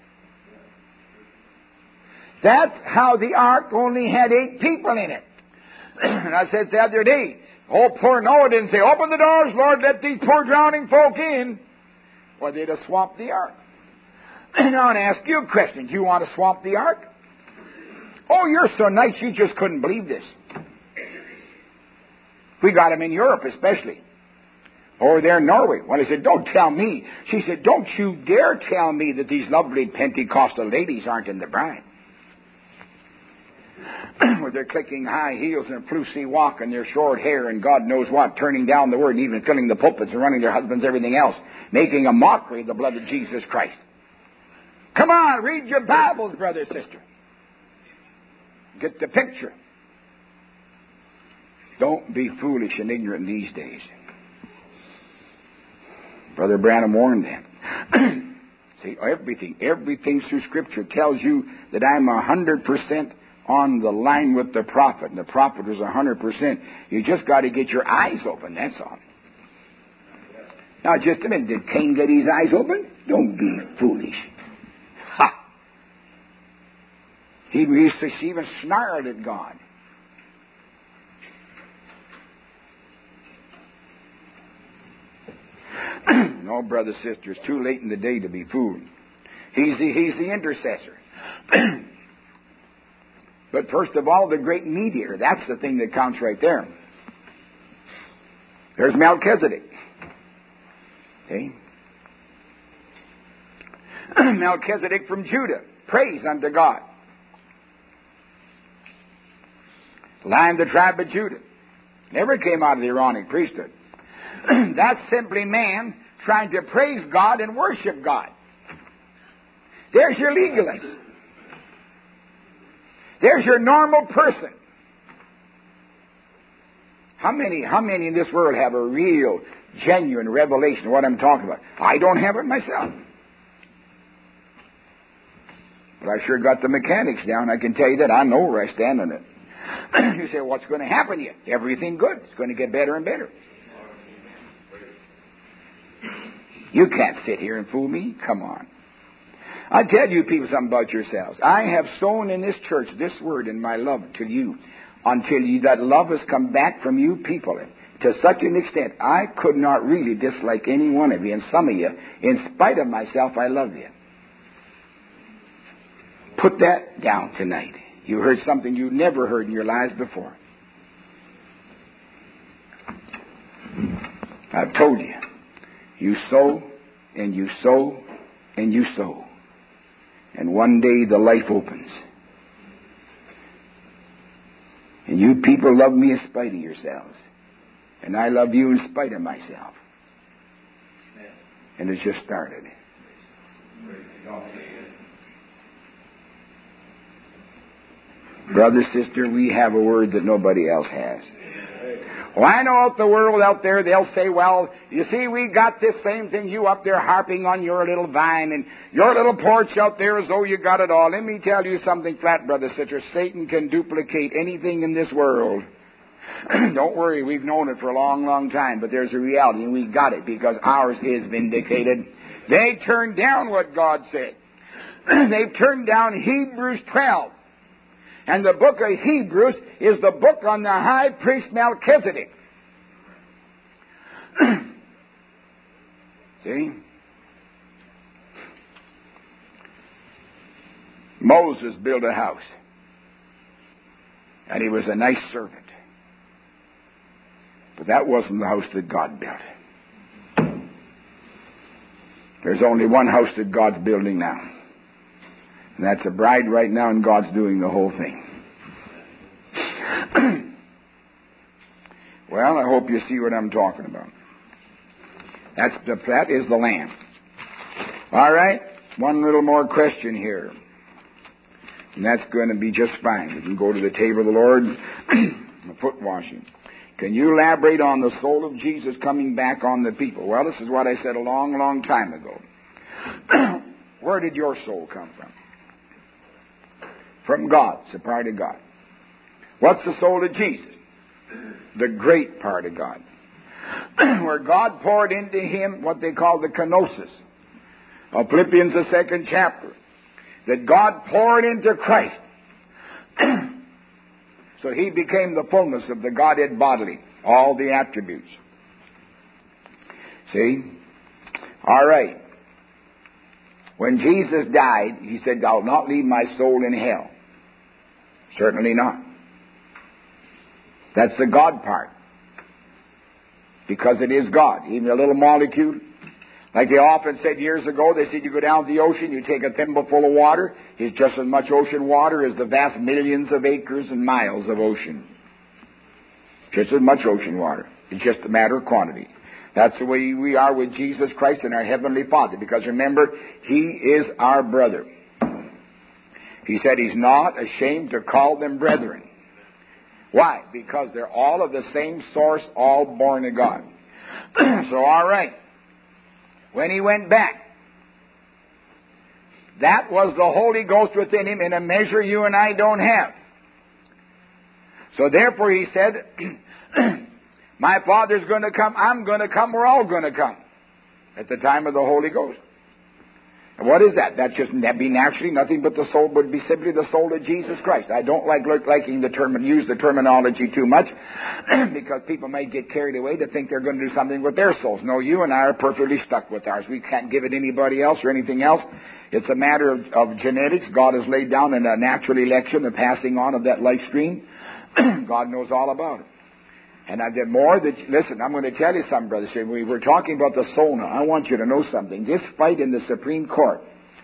That's how the ark only had eight people in it. And I said the other day, oh, poor Noah didn't say, open the doors, Lord, let these poor drowning folk in. Or they'd have swamped the ark. Now I want to ask you a question. Do you want to swamp the ark? Oh, you're so nice, you just couldn't believe this. We got them in Europe especially. Over there in Norway. When I said, don't tell me. She said, don't you dare tell me that these lovely Pentecostal ladies aren't in the bride. With their clicking high heels and a flusy walk and their short hair and God knows what, turning down the word and even filling the pulpits and running their husbands, everything else, making a mockery of the blood of Jesus Christ. Come on, read your Bibles, brother, sister. Get the picture. Don't be foolish and ignorant these days. Brother Branham warned them. See, everything, everything through Scripture tells you that I'm a hundred percent on the line with the prophet, and the prophet was a hundred percent. You just got to get your eyes open, that's all. Now, just a minute, did Cain get his eyes open? Don't be foolish. Ha! He, he even snarled at God. No, brother, sister, it's too late in the day to be fooled. He's the, he's the intercessor. But first of all, the great mediator. That's the thing that counts right there. There's Melchizedek. Okay? Melchizedek from Judah. Praise unto God. Lion of the tribe of Judah. Never came out of the Aaronic priesthood. That's simply man trying to praise God and worship God. There's your legalist. There's your normal person. How many, how many in this world have a real, genuine revelation of what I'm talking about? I don't have it myself. But I sure got the mechanics down. I can tell you that. I know where I stand on it. You say, what's going to happen to you? Everything good. It's going to get better and better. You can't sit here and fool me. Come on. I tell you people something about yourselves. I have sown in this church this word in my love to you until you, that love has come back from you people to such an extent I could not really dislike any one of you. And some of you, in spite of myself, I love you. Put that down tonight. You heard something you never heard in your lives before. I've told you. You sow, and you sow, and you sow. And one day the life opens. And you people love me in spite of yourselves. And I love you in spite of myself. And it's just started. Brother, sister, we have a word that nobody else has. Well, I know out the world out there, they'll say, well, you see, we got this same thing, you up there harping on your little vine and your little porch out there as though you got it all. Let me tell you something flat, brother, sister. Satan can duplicate anything in this world. Don't worry, we've known it for a long, long time, but there's a reality, and we got it because ours is vindicated. They turned down what God said. They've turned down Hebrews twelve. And the book of Hebrews is the book on the high priest Melchizedek. See? Moses built a house. And he was a nice servant. But that wasn't the house that God built. There's only one house that God's building now. And that's a bride right now, and God's doing the whole thing. Well, I hope you see what I'm talking about. That's the, that is the Lamb. All right, one little more question here. And that's going to be just fine. We can go to the table of the Lord, the foot washing. Can you elaborate on the soul of Jesus coming back on the people? Well, this is what I said a long, long time ago. Where did your soul come from? From God. It's a part of God. What's the soul of Jesus? The great part of God. Where God poured into him what they call the kenosis of Philippians, the second chapter. That God poured into Christ. So he became the fullness of the Godhead bodily. All the attributes. See? All right. When Jesus died, he said, I'll not leave my soul in hell. Certainly not. That's the God part. Because it is God. Even a little molecule. Like they often said years ago, they said you go down to the ocean, you take a thimble full of water, it's just as much ocean water as the vast millions of acres and miles of ocean. Just as much ocean water. It's just a matter of quantity. That's the way we are with Jesus Christ and our Heavenly Father. Because remember, He is our brother. He said He's not ashamed to call them brethren. Why? Because they're all of the same source, all born of God. So, all right. When He went back, that was the Holy Ghost within Him in a measure you and I don't have. So therefore He said, my Father's going to come, I'm going to come, we're all going to come at the time of the Holy Ghost. And what is that? That just that be naturally nothing but the soul would be simply the soul of Jesus Christ. I don't like liking the term use the terminology too much because people might get carried away to think they're going to do something with their souls. No, you and I are perfectly stuck with ours. We can't give it anybody else or anything else. It's a matter of, of genetics. God has laid down in a natural election the passing on of that life stream. God knows all about it. And I did more that, listen, I'm going to tell you something, brother. We were talking about the soul now. I want you to know something. This fight in the Supreme Court,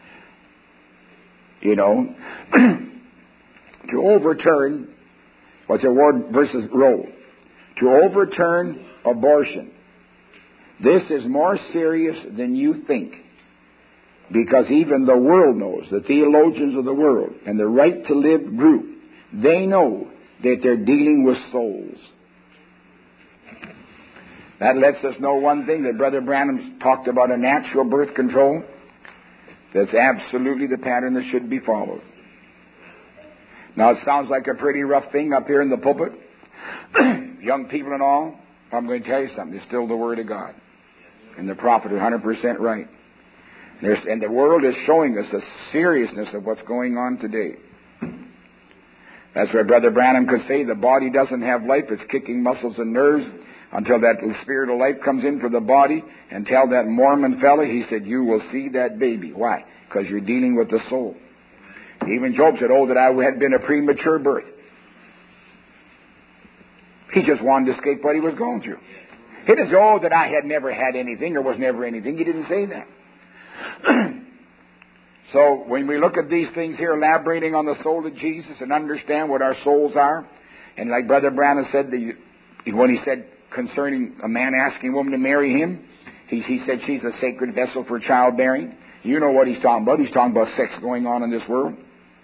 you know, to overturn, what's it, Ward versus Roe, to overturn abortion, this is more serious than you think. Because even the world knows, the theologians of the world, and the Right to Live group, They know that they're dealing with souls. That lets us know one thing, that Brother Branham talked about a natural birth control. That's absolutely the pattern that should be followed. Now, it sounds like a pretty rough thing up here in the pulpit. Young people and all, I'm going to tell you something. It's still the Word of God. And the prophet is one hundred percent right. There's, and the world is showing us the seriousness of what's going on today. That's where Brother Branham could say the body doesn't have life. It's kicking muscles and nerves until that spirit of life comes in for the body. And tell that Mormon fella, he said, you will see that baby. Why? Because you're dealing with the soul. Even Job said, oh, that I had been a premature birth. He just wanted to escape what he was going through. He didn't say, oh, that I had never had anything or was never anything. He didn't say that. So when we look at these things here, elaborating on the soul of Jesus and understand what our souls are, and like Brother Branham said, the, when he said concerning a man asking a woman to marry him, he, he said she's a sacred vessel for childbearing. You know what he's talking about. He's talking about sex going on in this world.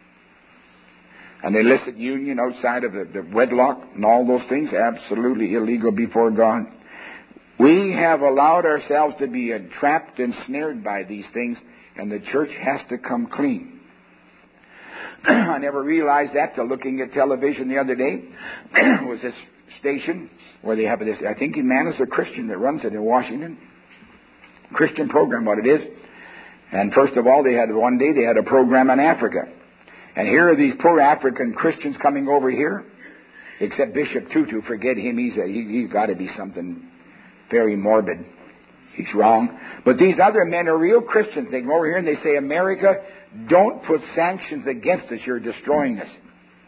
An illicit union outside of the, the wedlock and all those things, absolutely illegal before God. We have allowed ourselves to be entrapped and snared by these things, and the church has to come clean. I never realized that till looking at television the other day. Was this station where they have this, I think the man is a Christian that runs it in Washington. Christian program, what it is. And first of all, they had one day they had a program on Africa. And here are these poor African Christians coming over here, except Bishop Tutu. Forget him. He's a, he, he's got to be something very morbid. He's wrong. But these other men are real Christians. They go over here and they say, America, don't put sanctions against us. You're destroying us.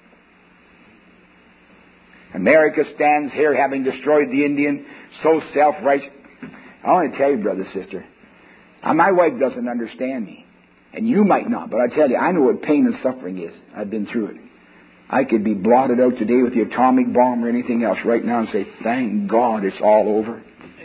America stands here having destroyed the Indian, so self-righteous. I want to tell you, brother, sister, my wife doesn't understand me. And you might not, but I tell you, I know what pain and suffering is. I've been through it. I could be blotted out today with the atomic bomb or anything else right now and say, thank God it's all over.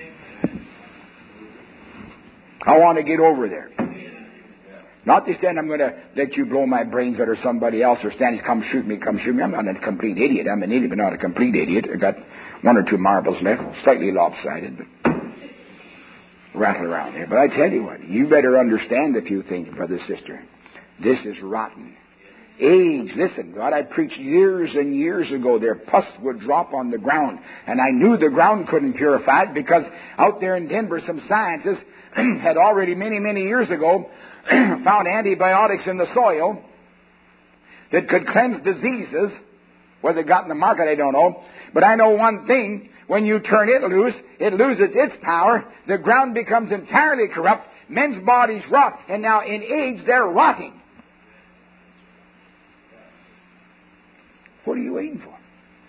I want to get over there. Not to stand, I'm going to let you blow my brains out or somebody else, or stand, come shoot me, come shoot me. I'm not a complete idiot. I'm an idiot, but not a complete idiot. I got one or two marbles left, slightly lopsided, but rattle around there. But I tell you what, you better understand a few things, brother, sister. This is rotten. Age, listen, God, I preached years and years ago, their pus would drop on the ground. And I knew the ground couldn't purify it because out there in Denver, some scientists had already many, many years ago found antibiotics in the soil that could cleanse diseases. Whether it got in the market, I don't know. But I know one thing. When you turn it loose, it loses its power. The ground becomes entirely corrupt. Men's bodies rot. And now in age, they're rotting. What are you waiting for?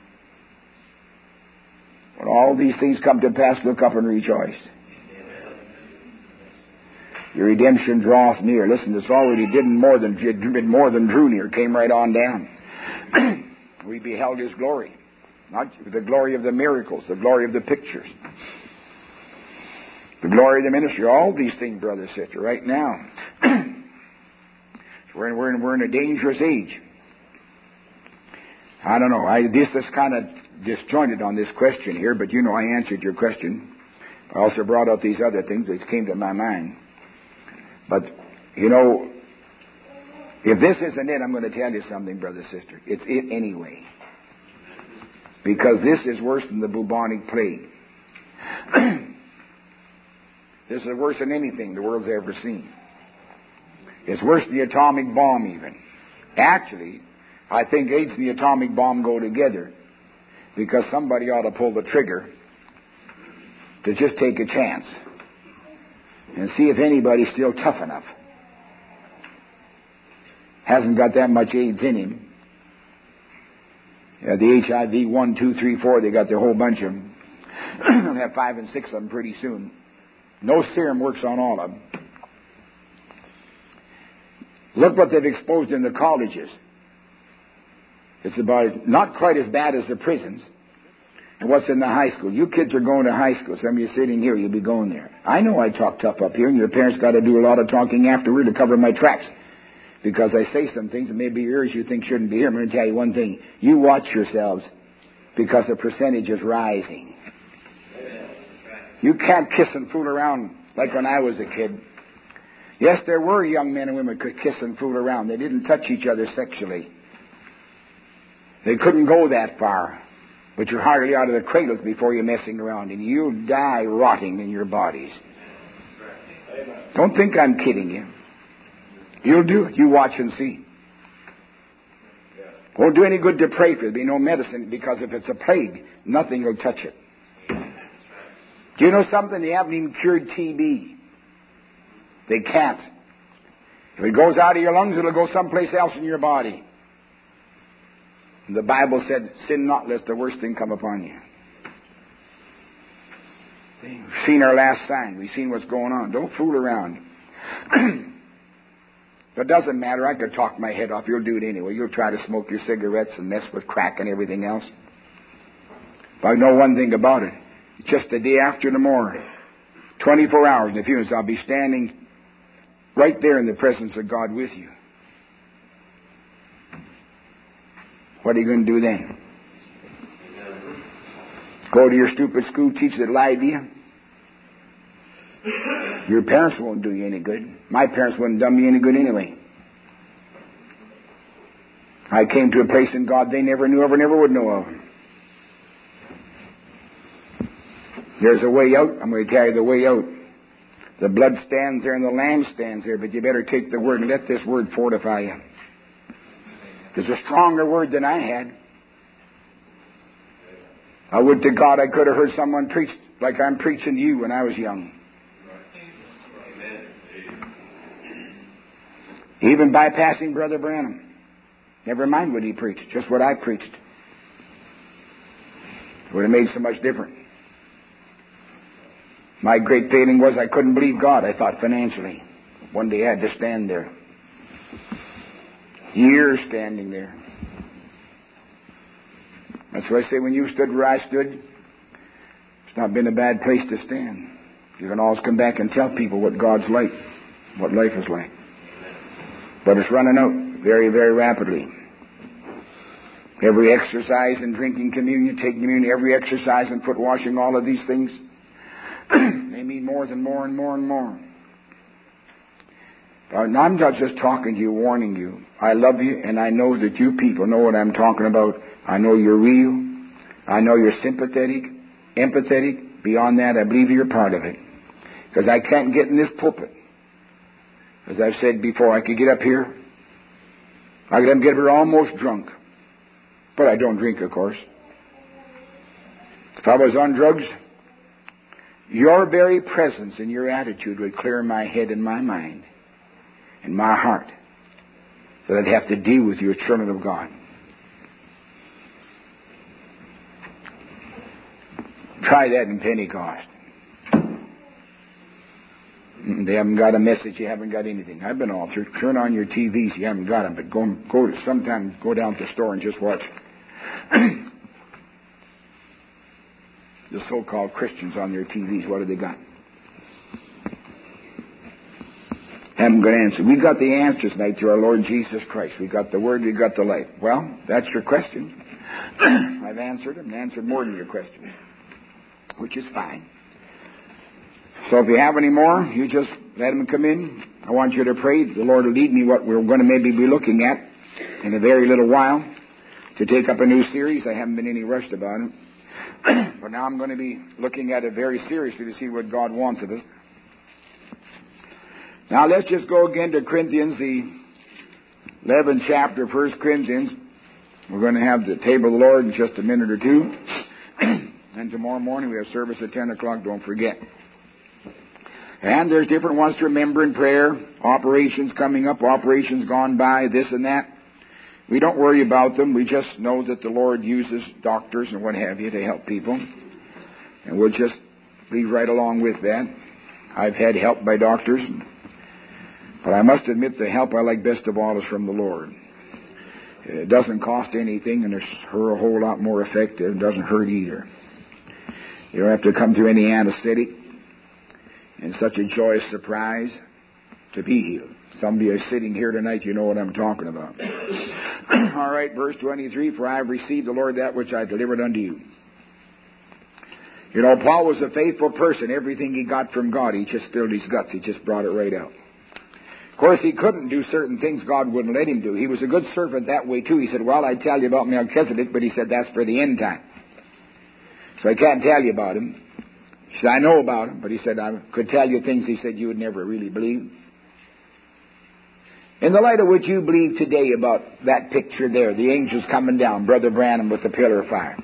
When all these things come to pass, look up and rejoice. Your redemption draweth near. Listen, it's already did more than did more than drew near. Came right on down. We beheld His glory. Not the glory of the miracles, the glory of the pictures, the glory of the ministry. All these things, brother, sister, right now. we're, in, we're, in, we're in a dangerous age. I don't know. I, this is kind of disjointed on this question here, but you know I answered your question. I also brought out these other things that came to my mind. But, you know, if this isn't it, I'm going to tell you something, brother, sister. It's it anyway. Because this is worse than the bubonic plague. This is worse than anything the world's ever seen. It's worse than the atomic bomb even. Actually, I think AIDS and the atomic bomb go together because somebody ought to pull the trigger to just take a chance and see if anybody's still tough enough. Hasn't got that much AIDS in him. Yeah, the H I V one, two, three, four, they got their whole bunch of them. They'll have five and six of them pretty soon. No serum works on all of them. Look what they've exposed in the colleges. It's about not quite as bad as the prisons. And what's in the high school? You kids are going to high school. Some of you sitting here, you'll be going there. I know I talk tough up here, and your parents got to do a lot of talking afterward to cover my tracks. because I say some things that maybe your ears you think shouldn't be here. I'm going to tell you one thing. You watch yourselves because the percentage is rising. You can't kiss and fool around like when I was a kid. Yes, there were young men and women who could kiss and fool around. They didn't touch each other sexually. They couldn't go that far. But you're hardly out of the cradles before you're messing around, and you'll die rotting in your bodies. Don't think I'm kidding you. You'll do it. You watch and see. Won't do any good to pray for it. There'll be no medicine, because if it's a plague, nothing will touch it. Do you know something? They haven't even cured T B. They can't. If it goes out of your lungs, it'll go someplace else in your body. And the Bible said, sin not, lest the worst thing come upon you. We've seen our last sign. We've seen what's going on. Don't fool around. It doesn't matter. I could talk my head off. You'll do it anyway. You'll try to smoke your cigarettes and mess with crack and everything else. But I know one thing about it. It's just the day after tomorrow. twenty-four hours in a few minutes, I'll be standing right there in the presence of God with you. What are you going to do then? Go to your stupid school teacher that lied to you? Your parents won't do you any good. My parents wouldn't do me any good anyway. I came to a place in God they never knew of or never would know of. There's a way out. I'm going to tell you the way out. The blood stands there and the lamb stands there, but you better take the word and let this word fortify you. It's a stronger word than I had. I would to God I could have heard someone preach like I'm preaching to you when I was young. Even bypassing Brother Branham. Never mind what he preached, just what I preached. It would have made so much difference. My great failing was I couldn't believe God, I thought, financially. One day I had to stand there. Years standing there. That's why I say when you stood where I stood, it's not been a bad place to stand. You can always come back and tell people what God's like, what life is like. But it's running out very, very rapidly. Every exercise in drinking communion, taking communion, every exercise in foot washing, all of these things, they mean more than more and more and more. Uh, I'm not just talking to you, warning you. I love you, and I know that you people know what I'm talking about. I know you're real. I know you're sympathetic, empathetic. Beyond that, I believe you're part of it. Because I can't get in this pulpit. As I've said before, I could get up here. I could get up here almost drunk. But I don't drink, of course. If I was on drugs, your very presence and your attitude would clear my head and my mind and my heart, that I'd have to deal with you as children of God. Try that in Pentecost. They haven't got a message. You haven't got anything. I've been all through. Turn on your T Vs. You haven't got them. But go, go sometimes go down to the store and just watch the so-called Christians on their T Vs. What have they got? Haven't got answers. We got the answers tonight through our Lord Jesus Christ. We got the Word. We got the light. Well, that's your question. I've answered them and answered more than your questions, which is fine. So if you have any more, you just let them come in. I want you to pray. The Lord will lead me what we're going to maybe be looking at in a very little while to take up a new series. I haven't been any rushed about it. But now I'm going to be looking at it very seriously to see what God wants of us. Now let's just go again to Corinthians, the eleventh chapter of First Corinthians. We're going to have the table of the Lord in just a minute or two. And tomorrow morning we have service at ten o'clock, don't forget. And there's different ones to remember in prayer. Operations coming up, operations gone by, this and that. We don't worry about them. We just know that the Lord uses doctors and what have you to help people. And we'll just be right along with that. I've had help by doctors. But I must admit the help I like best of all is from the Lord. It doesn't cost anything, and it's her a whole lot more effective. It doesn't hurt either. You don't have to come through any anesthetic. And such a joyous surprise to be healed. Some of you are sitting here tonight, you know what I'm talking about. All right, verse twenty-three, for I have received the Lord that which I delivered unto you. You know, Paul was a faithful person. Everything he got from God, he just spilled his guts. He just brought it right out. Of course, he couldn't do certain things God wouldn't let him do. He was a good servant that way, too. He said, well, I tell you about Melchizedek, but he said, that's for the end time. So I can't tell you about him. He said, I know about him, but he said, I could tell you things he said you would never really believe. In the light of what you believe today about that picture there, the angels coming down, Brother Branham with the pillar of fire.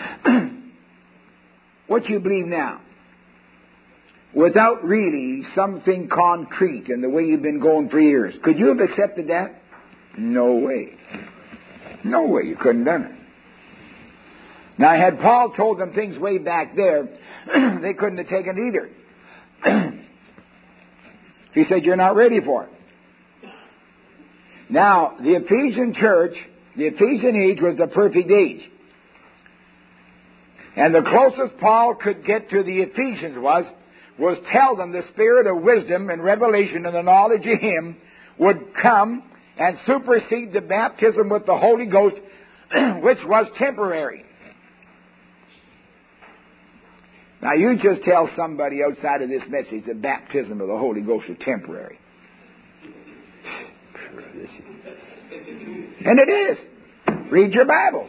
What you believe now, without really something concrete in the way you've been going for years, could you have accepted that? No way. No way you couldn't have done it. Now, had Paul told them things way back there, they couldn't have taken it either. He said, you're not ready for it. Now, the Ephesian church, the Ephesian age was the perfect age. And the closest Paul could get to the Ephesians was, was tell them the spirit of wisdom and revelation and the knowledge of Him would come and supersede the baptism with the Holy Ghost, which was temporary. Now, you just tell somebody outside of this message the baptism of the Holy Ghost is temporary. And it is. Read your Bibles.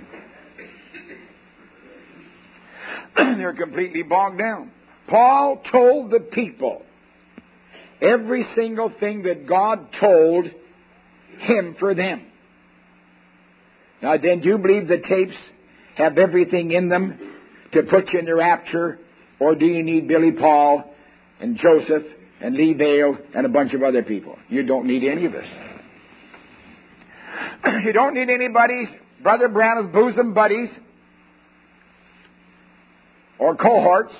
They're completely bogged down. Paul told the people every single thing that God told him for them. Now, then, do you believe the tapes have everything in them to put you in the rapture? Or do you need Billy Paul and Joseph and Lee Vale and a bunch of other people? You don't need any of this. You don't need anybody's Brother Branham's bosom buddies or cohorts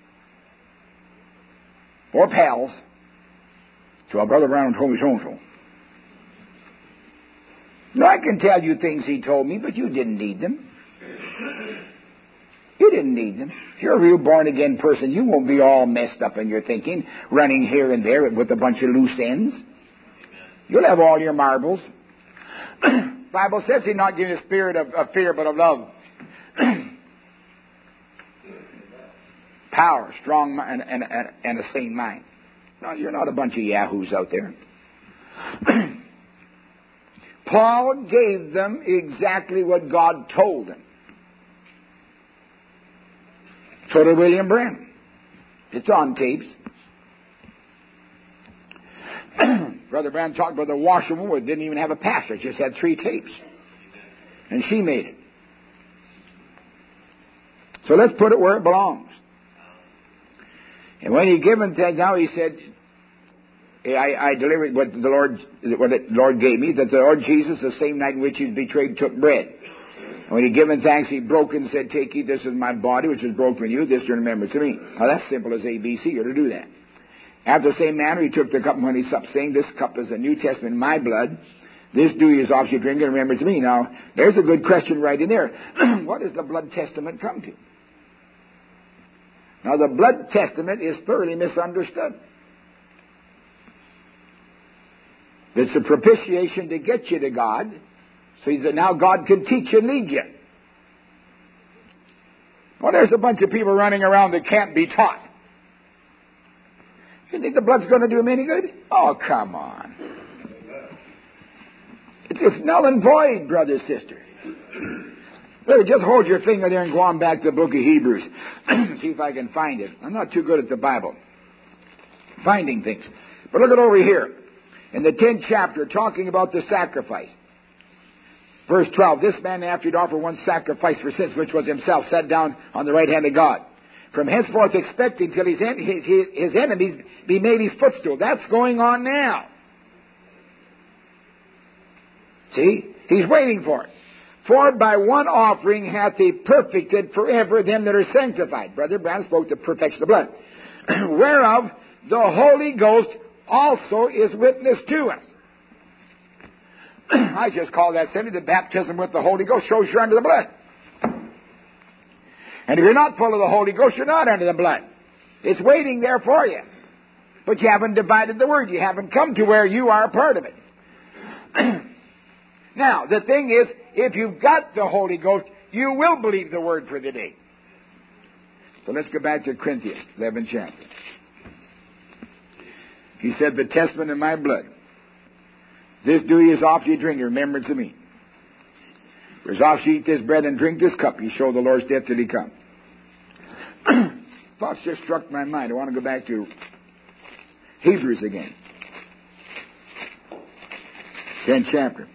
or pals. So our Brother Branham told me so-and-so. No, I can tell you things he told me, but you didn't need them. You didn't need them. If you're a real born-again person, you won't be all messed up in your thinking, running here and there with a bunch of loose ends. You'll have all your marbles. The Bible says He's not giving a spirit of, of fear, but of love. Power, strong, and, and, and, and a sane mind. No, you're not a bunch of yahoos out there. Paul gave them exactly what God told them. So did William Branham. It's on tapes. Brother Branham talked about the washerwoman who didn't even have a pastor, just had three tapes. And she made it. So let's put it where it belongs. And when he given things now, he said, I, I delivered what the Lord what the Lord gave me, that the Lord Jesus, the same night in which He was betrayed, took bread. And when He given thanks, He broke it and said, take ye, this is my body, which is broken for you, this to remember to me. Now that's simple as A B C, you're to do that. After the same manner, He took the cup when He supped, saying, this cup is the New Testament in my blood. This do ye as oft you drink and remember to me. Now, there's a good question right in there. What does the blood testament come to? Now, the blood testament is thoroughly misunderstood. It's a propitiation to get you to God, so that now God can teach and lead you. Well, there's a bunch of people running around that can't be taught. You think the blood's going to do them any good? Oh, come on. It's just null and void, brother, sister. Look, just hold your finger there and go on back to the book of Hebrews. See if I can find it. I'm not too good at the Bible, finding things. But look at over here. In the tenth chapter, talking about the sacrifice. Verse twelve, this man after he'd offered one sacrifice for sins, which was himself, sat down on the right hand of God. From henceforth expecting till his, en- his, his, his enemies be made his footstool. That's going on now. See? He's waiting for it. For by one offering hath He perfected forever them that are sanctified. Brother Branham spoke the perfection of the blood. Whereof the Holy Ghost also is witness to us. I just call that simply the baptism with the Holy Ghost shows you're under the blood. And if you're not full of the Holy Ghost, you're not under the blood. It's waiting there for you. But you haven't divided the Word. You haven't come to where you are a part of it. Now, the thing is, if you've got the Holy Ghost, you will believe the Word for the day. So let's go back to Corinthians, eleventh chapter. He said, the testament in my blood. This do ye as oft ye drink in remembrance of me. For as oft ye eat this bread and drink this cup, ye show the Lord's death till he come. Thoughts just struck my mind. I want to go back to Hebrews again. tenth chapter.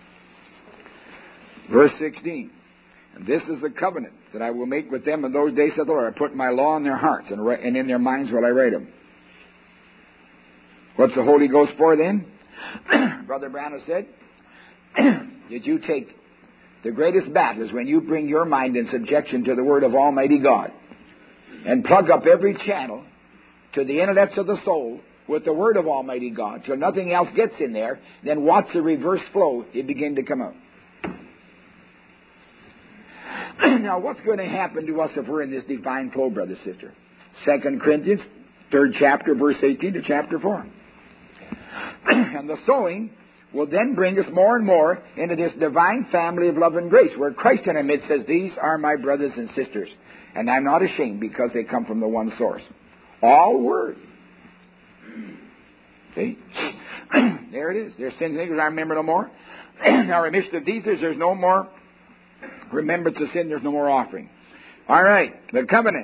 Verse sixteen. And this is the covenant that I will make with them in those days, said the Lord. I put my law in their hearts, and, ri- and in their minds will I write them. What's the Holy Ghost for then? Brother Branham said, did you take the greatest battle is when you bring your mind in subjection to the Word of Almighty God and plug up every channel to the intellects of the soul with the Word of Almighty God till nothing else gets in there, then watch the reverse flow, it begin to come out. Now, what's going to happen to us if we're in this divine flow, brother, sister? Second Corinthians, third chapter, verse eighteen to chapter four. And the sowing will then bring us more and more into this divine family of love and grace, where Christ in our midst says, these are my brothers and sisters, and I'm not ashamed because they come from the one source. All Word. See? There it is. Their sins and iniquities I remember no more. Now remission of these, there's no more remembrance of sin, there's no more offering. All right, the covenant.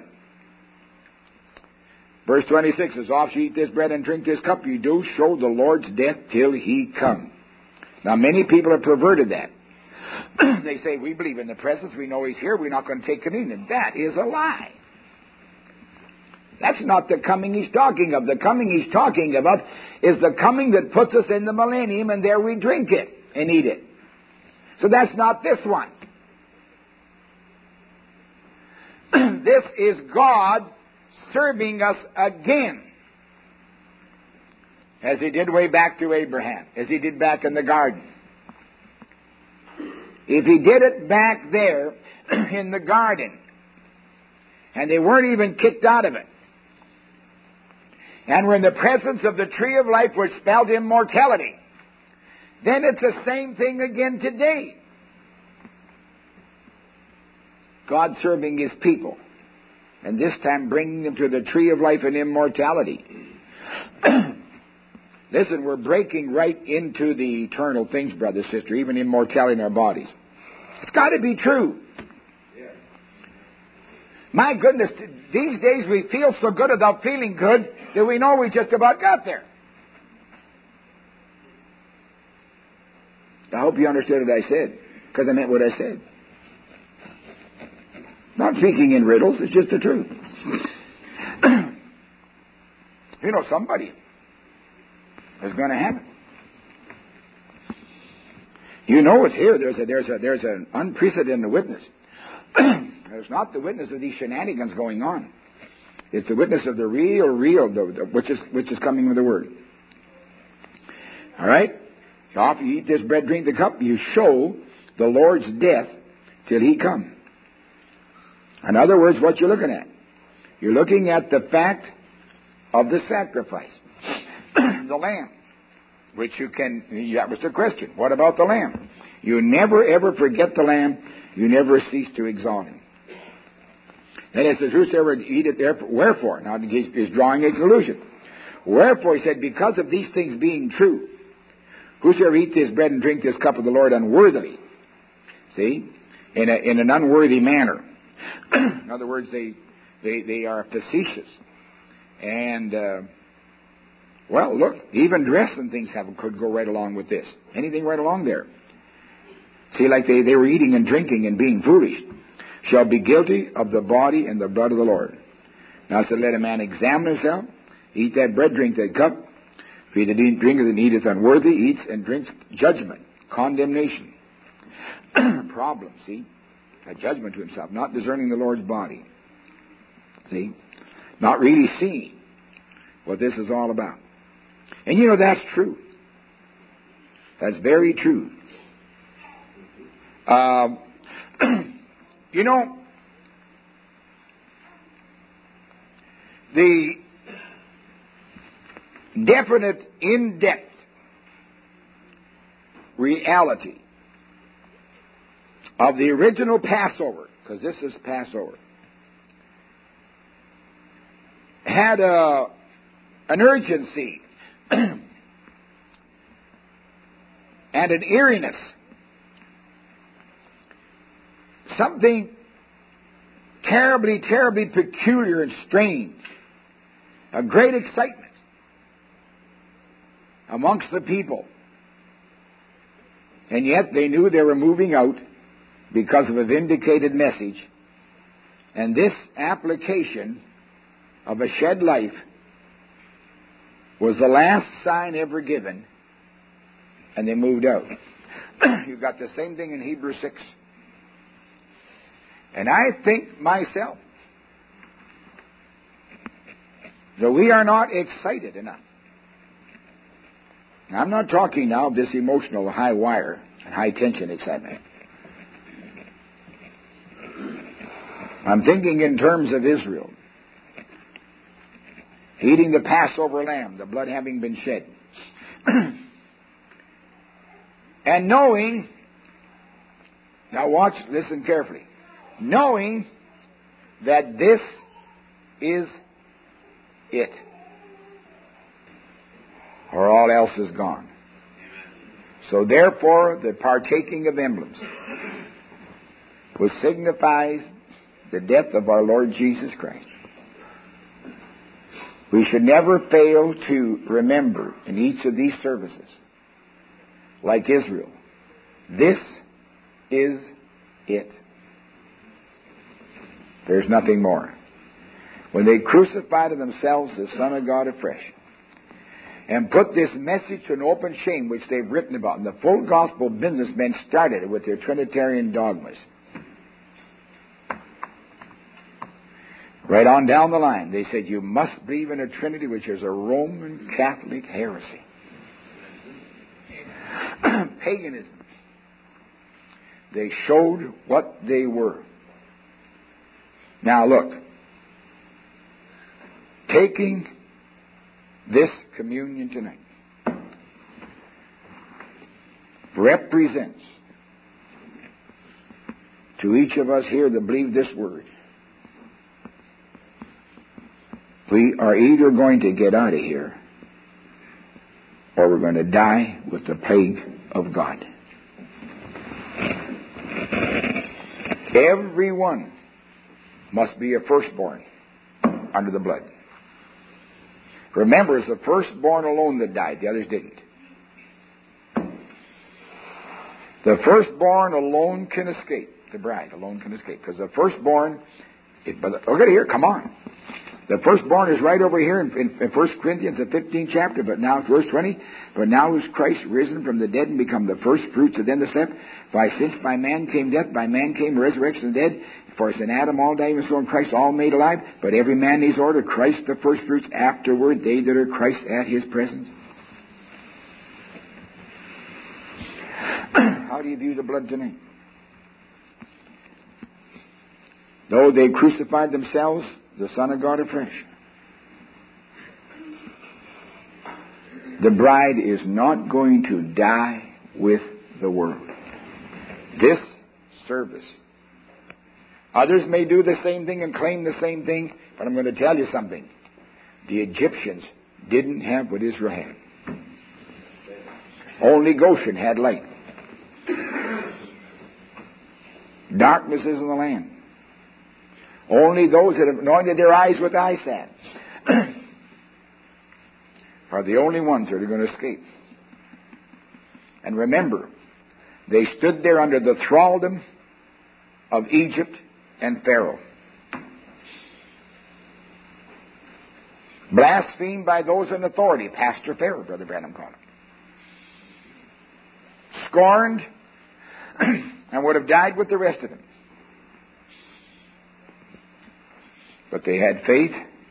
Verse twenty-six, as oft ye eat this bread and drink this cup, you do show the Lord's death till he come. Now many people have perverted that. They say, we believe in the presence, we know he's here, we're not going to take communion. That is a lie. That's not the coming he's talking of. The coming he's talking about is the coming that puts us in the millennium, and there we drink it and eat it. So that's not this one. This is God serving us again, as he did way back to Abraham, as he did back in the garden. If he did it back there in the garden, and they weren't even kicked out of it, and were in the presence of the tree of life which spelled immortality, then it's the same thing again today. God serving his people, and this time bringing them to the tree of life and immortality. Listen, we're breaking right into the eternal things, brother, sister, even immortality in our bodies. It's got to be true. Yeah. My goodness, these days we feel so good about feeling good that we know we just about got there. I hope you understood what I said, because I meant what I said. Not speaking in riddles, it's just the truth. You know, somebody is going to have it. You know it's here. There's a, there's a, there's an unprecedented witness. It's not the witness of these shenanigans going on. It's the witness of the real, real, the, the, which is which is coming with the Word. All right? After you eat this bread, drink the cup, you show the Lord's death till he come. In other words, what you're looking at? You're looking at the fact of the sacrifice. The lamb, which you can, that was the question. What about the lamb? You never ever forget the lamb. You never cease to exalt him. Then it says, whosoever eat it, therefore, wherefore? Now he's drawing a conclusion. Wherefore, he said, because of these things being true, whosoever eat this bread and drink this cup of the Lord unworthily, see, in, a, in an unworthy manner. In other words, they, they, they are facetious. And, uh, well, look, even dress and things have, could go right along with this. Anything right along there. See, like they, they were eating and drinking and being foolish, shall be guilty of the body and the blood of the Lord. Now it said, let a man examine himself, eat that bread, drink that cup. If he that drinketh and eateth unworthy, eats and drinks judgment, condemnation. Problem, see? A judgment to himself, not discerning the Lord's body. See? Not really seeing what this is all about. And you know, that's true. That's very true. Um, you know, the definite, in-depth reality of the original Passover, because this is Passover, had a, an urgency and an eeriness, something terribly, terribly peculiar and strange, a great excitement amongst the people. And yet they knew they were moving out because of a vindicated message. And this application of a shed life was the last sign ever given, and they moved out. You've got the same thing in Hebrews six. And I think myself that we are not excited enough. Now, I'm not talking now of this emotional high wire and high tension excitement. I'm thinking in terms of Israel. Eating the Passover lamb, the blood having been shed. And knowing, now watch, listen carefully, knowing that this is it, or all else is gone. So therefore, the partaking of emblems, which signifies the death of our Lord Jesus Christ, we should never fail to remember in each of these services, like Israel, this is it. There's nothing more. When they crucified themselves the Son of God afresh, and put this message to an open shame, which they've written about, and the full gospel businessmen started it with their Trinitarian dogmas. Right on down the line, they said, you must believe in a Trinity, which is a Roman Catholic heresy. Paganism. They showed what they were. Now look, taking this communion tonight represents to each of us here that believe this word, we are either going to get out of here or we're going to die with the plague of God. Everyone must be a firstborn under the blood. Remember, it's the firstborn alone that died. The others didn't. The firstborn alone can escape. The bride alone can escape. Because the firstborn, it, but look at here, come on. The firstborn is right over here in, in, in First Corinthians, the fifteenth chapter, but now, verse twenty, but now is Christ risen from the dead and become the first fruits of them that slept. For since by man came death, by man came resurrection of the dead. For as in Adam all die, even so in Christ all made alive. But every man needs order, Christ the first fruits, afterward they that are Christ at his presence. How do you view the blood tonight? Though they crucified themselves, the Son of God afresh, the bride is not going to die with the world. This service. Others may do the same thing and claim the same thing, but I'm going to tell you something. The Egyptians didn't have what Israel had. Only Goshen had light. Darkness is in the land. Only those that have anointed their eyes with eye salve are the only ones that are going to escape. And remember, they stood there under the thraldom of Egypt and Pharaoh, blasphemed by those in authority, Pastor Pharaoh, Brother Branham called him, scorned, and would have died with the rest of them. But they had faith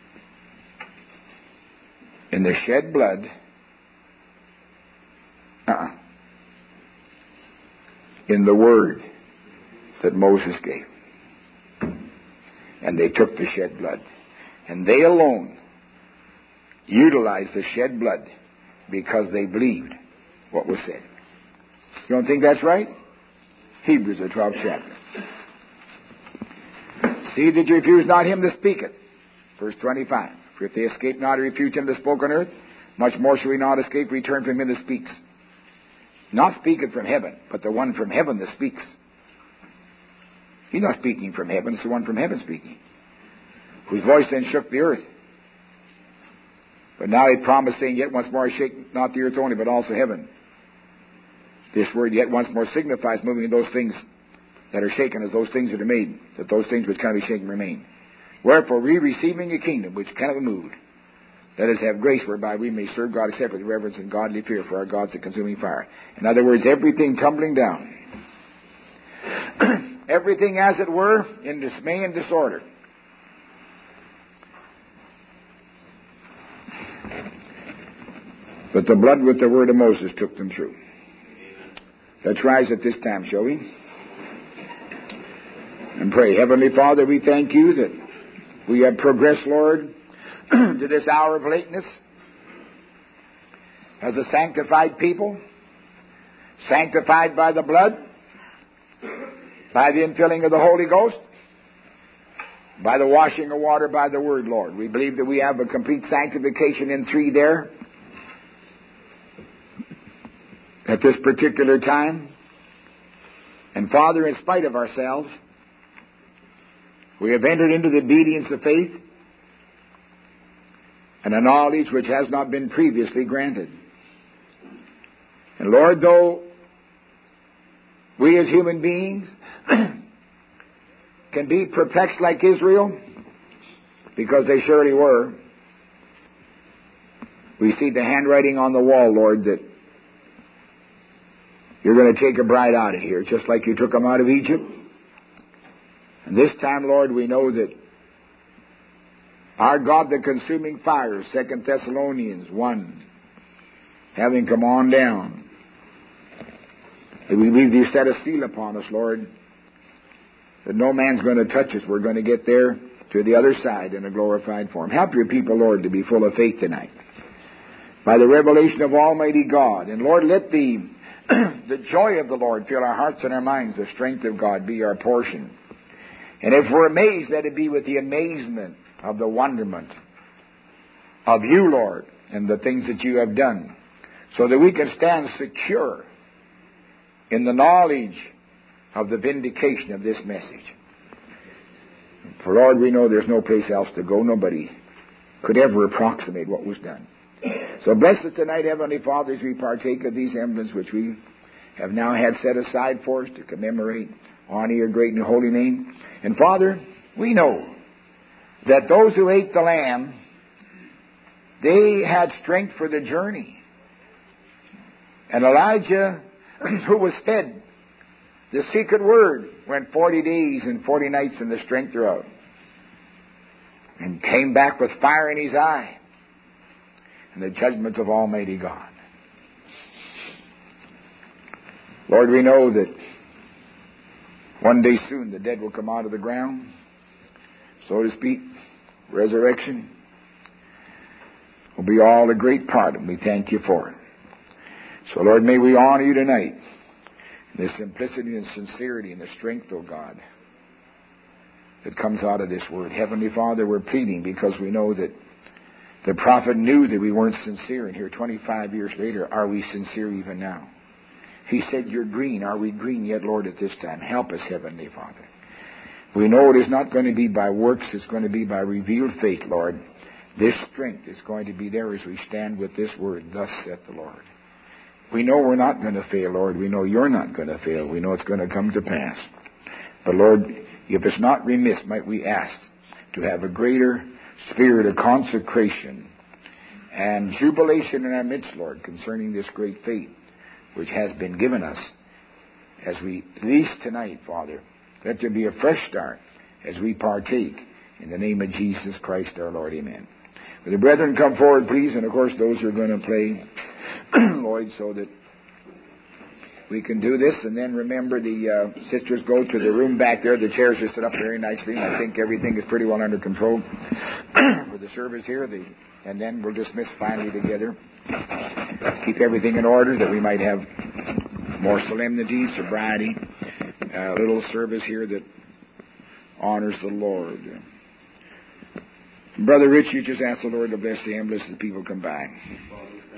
in the shed blood uh-uh, in the word that Moses gave. And they took the shed blood. And they alone utilized the shed blood because they believed what was said. You don't think that's right? Hebrews, the twelfth chapter. See that you refuse not him that speaketh. Verse twenty-five. For if they escape not to refuse him that spoke on earth, much more shall we not escape return from him that speaks. Not speaketh from heaven, but the one from heaven that speaks. He's not speaking from heaven, it's the one from heaven speaking, whose voice then shook the earth. But now he promised, saying, yet once more I shake not the earth only, but also heaven. This word yet once more signifies moving those things that are shaken as those things that are made, that those things which cannot be shaken remain. Wherefore, we receiving a kingdom which cannot be moved, let us have grace whereby we may serve God except with reverence and godly fear, for our God is a consuming fire. In other words, everything tumbling down. Everything, as it were, in dismay and disorder. But the blood with the word of Moses took them through. Let's rise at this time, shall we? And pray. Heavenly Father, we thank you that we have progressed, Lord, to this hour of lateness as a sanctified people, sanctified by the blood, by the infilling of the Holy Ghost, by the washing of water by the Word, Lord. We believe that we have a complete sanctification in three there at this particular time. And Father, in spite of ourselves, we have entered into the obedience of faith and a knowledge which has not been previously granted. And Lord, though we as human beings can be perplexed like Israel, because they surely were, we see the handwriting on the wall, Lord, that you're going to take a bride out of here, just like you took them out of Egypt. And this time, Lord, we know that our God, the consuming fire, Second Thessalonians one, having come on down, we believe you set a seal upon us, Lord, that no man's going to touch us. We're going to get there to the other side in a glorified form. Help your people, Lord, to be full of faith tonight by the revelation of Almighty God. And Lord, let the the joy of the Lord fill our hearts and our minds. The strength of God be our portion. And if we're amazed, let it be with the amazement of the wonderment of you, Lord, and the things that you have done, so that we can stand secure in the knowledge of the vindication of this message. For, Lord, we know there's no place else to go. Nobody could ever approximate what was done. So bless us tonight, Heavenly Father, as we partake of these emblems which we have now had set aside for us to commemorate, honor your great and holy name. And Father, we know that those who ate the lamb, they had strength for the journey. And Elijah, who was fed the secret word, went forty days and forty nights in the strength thereof, and came back with fire in his eye and the judgments of Almighty God. Lord, we know that one day soon the dead will come out of the ground, so to speak. Resurrection will be all a great part, and we thank you for it. So, Lord, may we honor you tonight in the simplicity and sincerity and the strength, O God, that comes out of this word. Heavenly Father, we're pleading because we know that the prophet knew that we weren't sincere, and here twenty-five years later, are we sincere even now? He said, you're green. Are we green yet, Lord, at this time? Help us, Heavenly Father. We know it is not going to be by works. It's going to be by revealed faith, Lord. This strength is going to be there as we stand with this word, thus saith the Lord. We know we're not going to fail, Lord. We know you're not going to fail. We know it's going to come to pass. But, Lord, if it's not remiss, might we ask to have a greater spirit of consecration and jubilation in our midst, Lord, concerning this great faith which has been given us as we lease tonight, Father. Let there be a fresh start as we partake in the name of Jesus Christ our Lord. Amen. Will the brethren come forward, please? And, of course, those who are going to play, Lord, so that we can do this, and then remember the uh, sisters go to the room back there. The chairs are set up very nicely, and I think everything is pretty well under control for the service here. The, and then we'll dismiss finally together. Keep everything in order that we might have more solemnity, sobriety, a little service here that honors the Lord. Brother Rich, you just ask the Lord to bless the ambulance as the people come by.